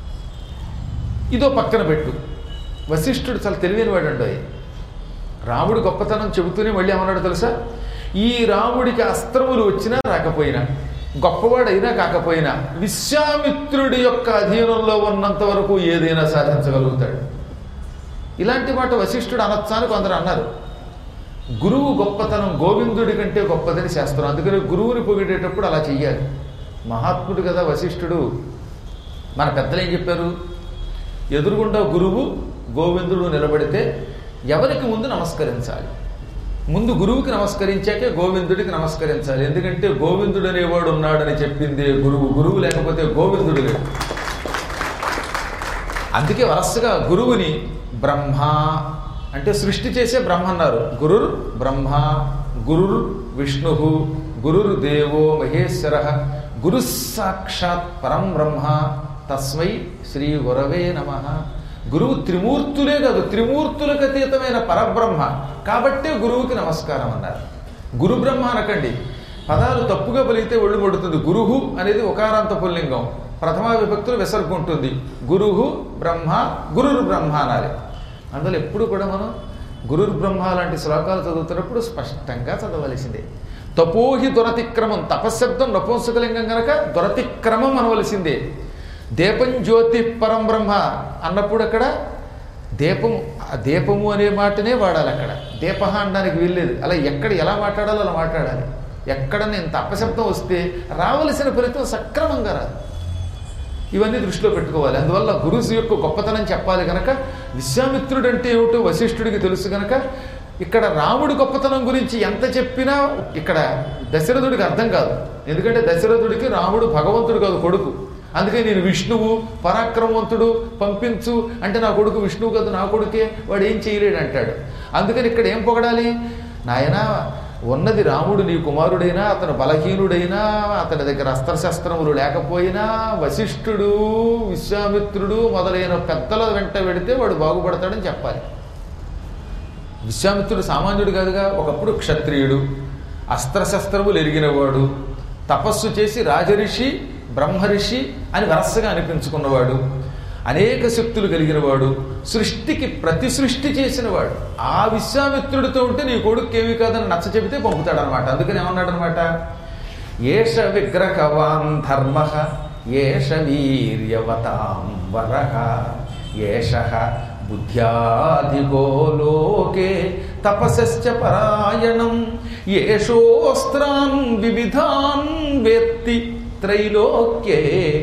ఇదో పక్కన పెట్టు, వశిష్ఠుడు చాలా తెలివైనవాడు అండి. రాముడు గొప్పతనం చెబుతూనే మళ్ళీ ఏమన్నాడు తెలుసా? ఈ రాముడికి అస్త్రములు వచ్చినా రాకపోయినా, గొప్పవాడైనా కాకపోయినా, విశ్వామిత్రుడి యొక్క అధీనంలో ఉన్నంత వరకు ఏదైనా సాధించగలుగుతాడు. ఇలాంటి మాట వశిష్ఠుడు అనొచ్చాను కొందరు అన్నారు. గురువు గొప్పతనం గోవిందుడి కంటే గొప్పదని శాస్త్రం, అందుకని గురువుని పొగిడేటప్పుడు అలా చెయ్యాలి. మహాత్ముడు కదా వశిష్ఠుడు. మన పెద్దలు ఏం చెప్పారు? ఎదురుగుండా గురువు గోవిందుడు నిలబడితే ఎవరికి ముందు నమస్కరించాలి? ముందు గురువుకి నమస్కరించాకే గోవిందుడికి నమస్కరించాలి. ఎందుకంటే గోవిందుడు అనేవాడు ఉన్నాడని చెప్పిందే గురువు, గురువు లేకపోతే గోవిందుడు లేడు. అందుకే వరసగా గురువుని బ్రహ్మ అంటే సృష్టి చేసే బ్రహ్మ అన్నారు. గురుర్ బ్రహ్మ, గురుర్ విష్ణు, గురుర్ దేవో మహేశ్వర, గురు సాక్షాత్ పరం బ్రహ్మ, తస్మై శ్రీ గురవే నమః. గురువు త్రిమూర్తులే కాదు, త్రిమూర్తులకు అతీతమైన పరబ్రహ్మ, కాబట్టే గురువుకి నమస్కారం అన్నారు. గురు బ్రహ్మ అనకండి, పదాలు తప్పుగా పలిగితే ఒళ్ళు పడుతుంది. గురుహు అనేది ఒకారాంత పుల్లింగం, ప్రథమా విభక్తులు విసర్గ ఉంటుంది. గురుహు బ్రహ్మ, గురుర్ బ్రహ్మ అనాలి. అందులో ఎప్పుడు కూడా మనం గురుర్ బ్రహ్మ లాంటి శ్లోకాలు చదువుతున్నప్పుడు స్పష్టంగా చదవలసిందే. తపోహి దురతిక్రమం, తపశబ్దం నపుంసకలింగం కనుక దురతిక్రమం అనవలసిందే. దీపం జ్యోతి పరం బ్రహ్మ అన్నప్పుడు అక్కడ దీపము, దీపము అనే మాటనే వాడాలి. అక్కడ దీప అనడానికి వీల్లేదు. అలా ఎక్కడ ఎలా మాట్లాడాలో అలా మాట్లాడాలి. ఎక్కడన్నా ఇంత అపశబ్దం వస్తే రావలసిన ఫలితం సక్రమంగా రాదు. ఇవన్నీ దృష్టిలో పెట్టుకోవాలి. అందువల్ల గురువు యొక్క గొప్పతనం చెప్పాలి కనుక విశ్వామిత్రుడు అంటే ఏమిటో వశిష్ఠుడికి తెలుసు కనుక ఇక్కడ రాముడి గొప్పతనం గురించి ఎంత చెప్పినా ఇక్కడ దశరథుడికి అర్థం కాదు. ఎందుకంటే దశరథుడికి రాముడు భగవంతుడు కాదు, కొడుకు. అందుకే నేను విష్ణువు పరాక్రమవంతుడు పంపించు అంటే నా కొడుకు విష్ణువు కాదు, నా కొడుకే, వాడు ఏం చేయలేడు అంటాడు. అందుకని ఇక్కడ ఏం పొగడాలి? నాయన ఉన్నది రాముడు నీ కుమారుడైనా, అతను బలహీనుడైనా, అతని దగ్గర అస్త్రశస్త్రములు లేకపోయినా, వశిష్ఠుడు విశ్వామిత్రుడు మొదలైన పెద్దల వెంట వెడితే వాడు బాగుపడతాడని చెప్పాలి. విశ్వామిత్రుడు సామాన్యుడు కాదుగా, ఒకప్పుడు క్షత్రియుడు, అస్త్రశస్త్రములు ఎరిగినవాడు, తపస్సు చేసి రాజరిషి బ్రహ్మరిషి అని వరసగా అనిపించుకున్నవాడు. అనేక శక్తులు కలిగినవాడు, సృష్టికి ప్రతి సృష్టి చేసినవాడు. ఆ విశ్వామిత్రుడితో ఉంటే నీ కొడుకు ఏమి కాదని నచ్చ చెబితే పంపుతాడనమాట. అందుకని ఏమన్నాడనమాట, ఏష విగ్రహవాన్ ధర్మ ఏష వీర్యవతాం వరః ఏష బుద్ధ్యాధిగో లోకే తపసశ్చ పరాయణం ఏషోస్త్రాన్ వివిధాన్ వేత్తి త్రైలోక్యే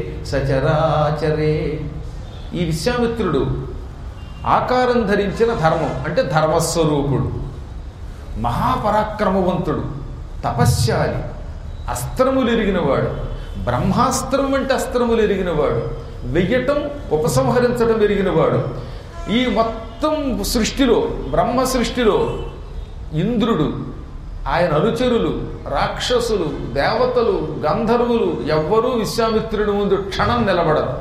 సచరాచరే. ఈ విశ్వామిత్రుడు ఆకారం ధరించిన ధర్మం అంటే ధర్మస్వరూపుడు, మహాపరాక్రమవంతుడు, తపశ్శాలి, అస్త్రములు ఎరిగినవాడు, బ్రహ్మాస్త్రం అంటే అస్త్రములు ఎరిగినవాడు, వెయ్యటం ఉపసంహరించడం ఎరిగినవాడు. ఈ మొత్తం సృష్టిలో, బ్రహ్మ సృష్టిలో ఇంద్రుడు, ఆయన అనుచరులు, రాక్షసులు, దేవతలు, గంధర్వులు ఎవ్వరూ విశ్వామిత్రుడి ముందు క్షణం నిలబడరు.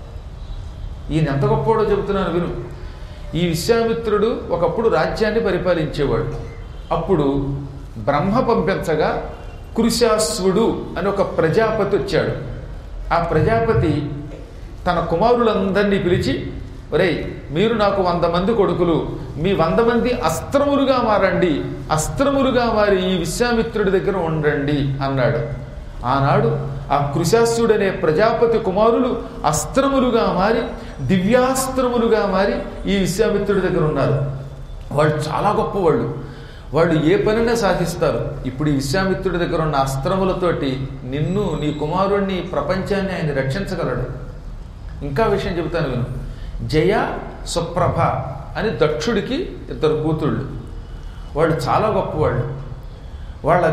ఈయన ఎంత గొప్పవాడో చెబుతున్నాను విను. ఈ విశ్వామిత్రుడు ఒకప్పుడు రాజ్యాన్ని పరిపాలించేవాడు. అప్పుడు బ్రహ్మ పంపించగా కృశాశ్వుడు అని ఒక ప్రజాపతి వచ్చాడు. ఆ ప్రజాపతి తన కుమారులందరినీ పిలిచి, ఒరేయ్, మీరు నాకు 100 మంది కొడుకులు, మీ 100 మంది అస్త్రములుగా మారండి, అస్త్రములుగా మారి ఈ విశ్వామిత్రుడి దగ్గర ఉండండి అన్నాడు. ఆనాడు ఆ కృశాసుడనే ప్రజాపతి కుమారులు అస్త్రములుగా మారి, దివ్యాస్త్రములుగా మారి ఈ విశ్వామిత్రుడి దగ్గర ఉన్నారు. వాళ్ళు చాలా గొప్పవాళ్ళు, వాళ్ళు ఏ పనినే సాధిస్తారు. ఇప్పుడు ఈ విశ్వామిత్రుడి దగ్గర ఉన్న అస్త్రములతోటి నిన్ను, నీ కుమారుణ్ణి, ప్రపంచాన్ని ఆయన రక్షించగలడు. ఇంకా విషయం చెబుతాను విను. జయ, సుప్రభ అని దక్షుడికి 2 కూతుళ్ళు. వాళ్ళు చాలా గొప్పవాళ్ళు. వాళ్ళ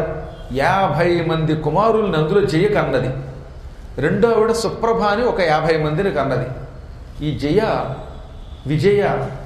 50 మంది కుమారుల్ని అందులో జయ కన్నది. రెండో ఆవిడ సుప్రభ అని ఒక 50 మందిని కన్నది. ఈ జయ, విజయ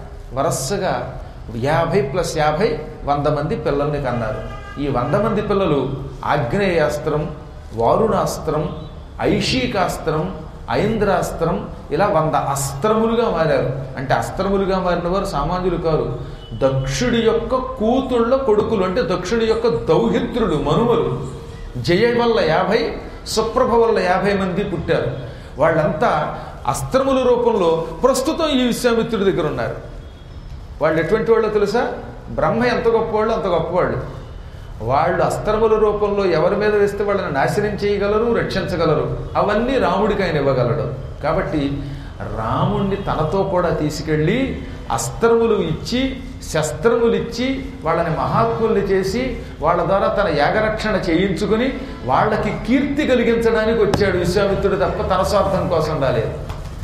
వరసగా 50 + 50 100 మంది పిల్లల్ని కన్నారు. ఈ 100 మంది పిల్లలు ఆగ్నేయాస్త్రం, వారుణాస్త్రం, ఐషికాస్త్రం, ఐంద్రాస్త్రం ఇలా 100 అస్త్రములుగా మారారు. అంటే అస్త్రములుగా మారిన వారు సామాన్యులు కారు. దక్షుడి యొక్క కూతుళ్ళ కొడుకులు, అంటే దక్షుడి యొక్క దౌహిత్రుడు, మనుమలు. జయ వల్ల 50, సుప్రభ వల్ల 50 మంది పుట్టారు. వాళ్ళంతా అస్త్రముల రూపంలో ప్రస్తుతం ఈ విశ్వామిత్రుడి దగ్గర ఉన్నారు. వాళ్ళు ఎటువంటి వాళ్ళో తెలుసా? బ్రహ్మ ఎంత గొప్పవాళ్ళు అంత గొప్పవాళ్ళు. వాళ్ళు అస్త్రముల రూపంలో ఎవరి మీద వేస్తే వాళ్ళని నాశనం చేయగలరు, రక్షించగలరు. అవన్నీ రాముడికి ఆయన ఇవ్వగలడు. కాబట్టి రాముణ్ణి తనతో కూడా తీసుకెళ్ళి అస్త్రములు ఇచ్చి, శస్త్రములు ఇచ్చి, వాళ్ళని మహాత్ముల్ని చేసి, వాళ్ళ ద్వారా తన యాగరక్షణ చేయించుకుని వాళ్ళకి కీర్తి కలిగించడానికి వచ్చాడు విశ్వామిత్రుడు తప్ప తన స్వార్థం కోసం రాలేదు.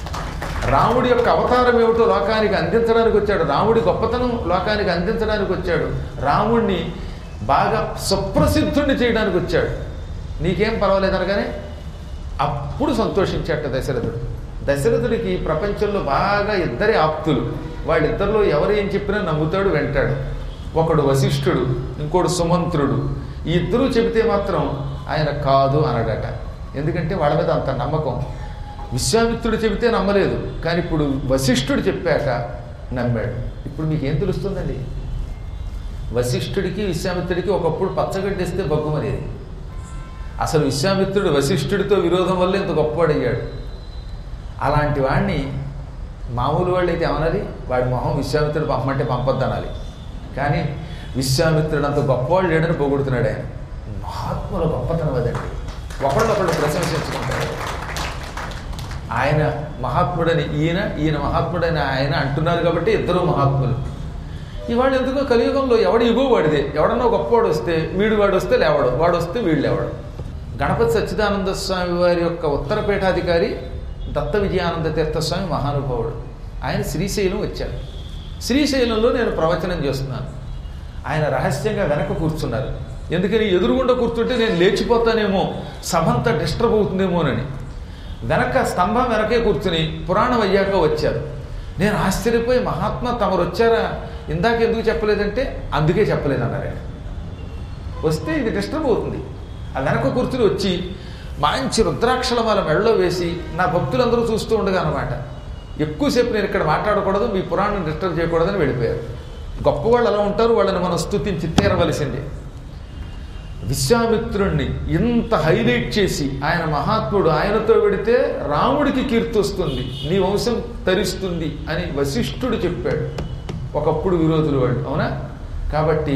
రాముడి యొక్క అవతారం ఏమిటో లోకానికి అందించడానికి వచ్చాడు. రాముడి గొప్పతనం లోకానికి అందించడానికి వచ్చాడు. రాముణ్ణి బాగా సుప్రసిద్ధుణ్ణి చేయడానికి వచ్చాడు. నీకేం పర్వాలేదు అనగానే అప్పుడు సంతోషించాట దశరథుడు. దశరథుడికి ప్రపంచంలో బాగా 2 ఆప్తులు. వాళ్ళిద్దరిలో ఎవరు ఏం చెప్పినా నమ్ముతాడు, వెంటాడు. ఒకడు వశిష్ఠుడు, ఇంకోడు సుమంత్రుడు. ఈ ఇద్దరూ చెబితే మాత్రం ఆయన కాదు అనడట. ఎందుకంటే వాళ్ళ మీద అంత నమ్మకం. విశ్వామిత్రుడు చెబితే నమ్మలేదు, కానీ ఇప్పుడు వశిష్ఠుడు చెప్పాక నమ్మాడు. ఇప్పుడు మీకేం తెలుస్తుందండి? వశిష్ఠుడికి విశ్వామిత్రుడికి ఒకప్పుడు పచ్చగడ్డిస్తే బగ్గుమనేది. అసలు విశ్వామిత్రుడు వశిష్ఠుడితో విరోధం వల్ల ఇంత గొప్పవాడయ్యాడు. అలాంటి వాడిని మామూలు వాళ్ళు అయితే ఏమన్నది, వాడి మొహం విశ్వామిత్రుడు పంపమంటే పంపొద్దనాలి. కానీ విశ్వామిత్రుడు అంత గొప్పవాళ్ళు లేడని పొగుడుతున్నాడు ఆయన. మహాత్ముల గొప్పతనం అదండి. ఒకళ్ళొకళ్ళు ప్రశంసించుకుంటారు. ఆయన మహాత్ముడని ఈయన మహాత్ముడని ఆయన అంటున్నారు కాబట్టి ఇద్దరు మహాత్ములు. ఇవాళ ఎందుకో కలియుగంలో ఎవడు ఇగో వాడిదే. ఎవడన్నా గొప్పవాడు వస్తే వాడు వస్తే లేవడు, వాడు వస్తే వీళ్ళు లేవడు. గణపతి సచ్చిదానంద స్వామి వారి యొక్క ఉత్తరపీఠాధికారి దత్త విజయానంద తీర్థస్వామి మహానుభావుడు. ఆయన శ్రీశైలం వచ్చారు. శ్రీశైలంలో నేను ప్రవచనం చేస్తున్నాను. ఆయన రహస్యంగా వెనక కూర్చున్నారు. ఎందుకని ఎదురుగుండా కూర్చుంటే నేను లేచిపోతానేమో, సభంతా డిస్టర్బ్ అవుతుందేమోనని వెనక స్తంభం వెనకే కూర్చుని పురాణం అయ్యాక వచ్చారు. నేను ఆశ్చర్యపోయి, మహాత్మా తమరు వచ్చారా, ఇందాక ఎందుకు చెప్పలేదంటే అందుకే చెప్పలేదన్నారు ఆయన. వస్తే ఇది డిస్టర్బ్ అవుతుంది. ఆ వెనక కూర్చుని వచ్చి మంచి రుద్రాక్షల వాళ్ళ మెడలో వేసి నా భక్తులందరూ చూస్తూ ఉండగా అనమాట, ఎక్కువసేపు నేను ఇక్కడ మాట్లాడకూడదు, మీ పురాణం డిస్టర్బ్ చేయకూడదని వెళ్ళిపోయారు. గొప్పవాళ్ళు అలా ఉంటారు, వాళ్ళని మనం స్తుతించి తీరవలసిందే. విశ్వామిత్రుణ్ణి ఇంత హైలైట్ చేసి ఆయన మహాత్ముడు, ఆయనతో వెడితే రాముడికి కీర్తి వస్తుంది, నీ వంశం తరిస్తుంది అని వశిష్ఠుడు చెప్పాడు. ఒకప్పుడు విరోధులు వాళ్ళు, అవునా? కాబట్టి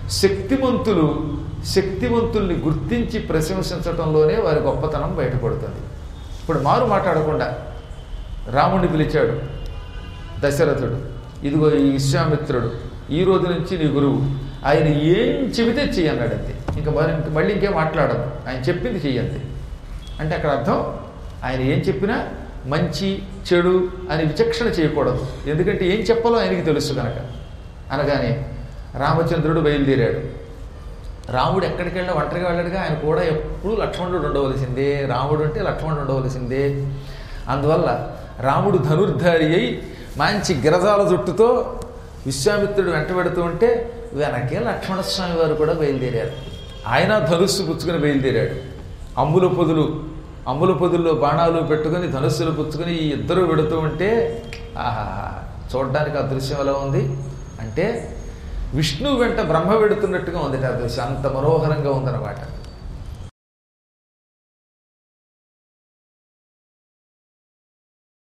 శక్తివంతుల్ని గుర్తించి ప్రశంసించటంలోనే వారి గొప్పతనం బయటపడుతుంది. ఇప్పుడు మారు మాట్లాడకుండా రాముడిని పిలిచాడు దశరథుడు. ఇదిగో ఈ విశ్వామిత్రుడు ఈ రోజు నుంచి నీ గురువు, ఆయన ఏం చెబితే చెయ్యన్నాడు అంతే. ఇంకా మళ్ళీ ఇంకేం మాట్లాడదు, ఆయన చెప్పింది చెయ్యంతే. అంటే అక్కడ అర్థం ఆయన ఏం చెప్పినా మంచి చెడు అని విచక్షణ చేయకూడదు, ఎందుకంటే ఏం చెప్పాలో ఆయనకి తెలుసు కనుక. అనగానే రామచంద్రుడు బయలుదేరాడు. రాముడు ఎక్కడికి వెళ్ళినా ఒంటరిగా వెళ్ళాడుగా, ఆయన కూడా ఎప్పుడూ లక్ష్మణుడు ఉండవలసిందే, రాముడు అంటే లక్ష్మణుడు ఉండవలసిందే. అందువల్ల రాముడు ధనుర్ధారి అయి మంచి గిరజాల జుట్టుతో విశ్వామిత్రుడు వెంట పెడుతూ ఉంటే వెనకే లక్ష్మణస్వామి వారు కూడా బయలుదేరారు. ఆయన ధనుస్సు పుచ్చుకొని బయలుదేరాడు. అమ్ముల పొదుల్లో బాణాలు పెట్టుకొని ధనుస్సులు పుచ్చుకొని ఈ ఇద్దరు పెడుతూ ఉంటే ఆహా, చూడడానికి ఆ దృశ్యం ఎలా ఉంది అంటే విష్ణువు వెంట బ్రహ్మ పెడుతున్నట్టుగా ఉంది ఆ దృశ్యం, అంత మనోహరంగా ఉందన్నమాట.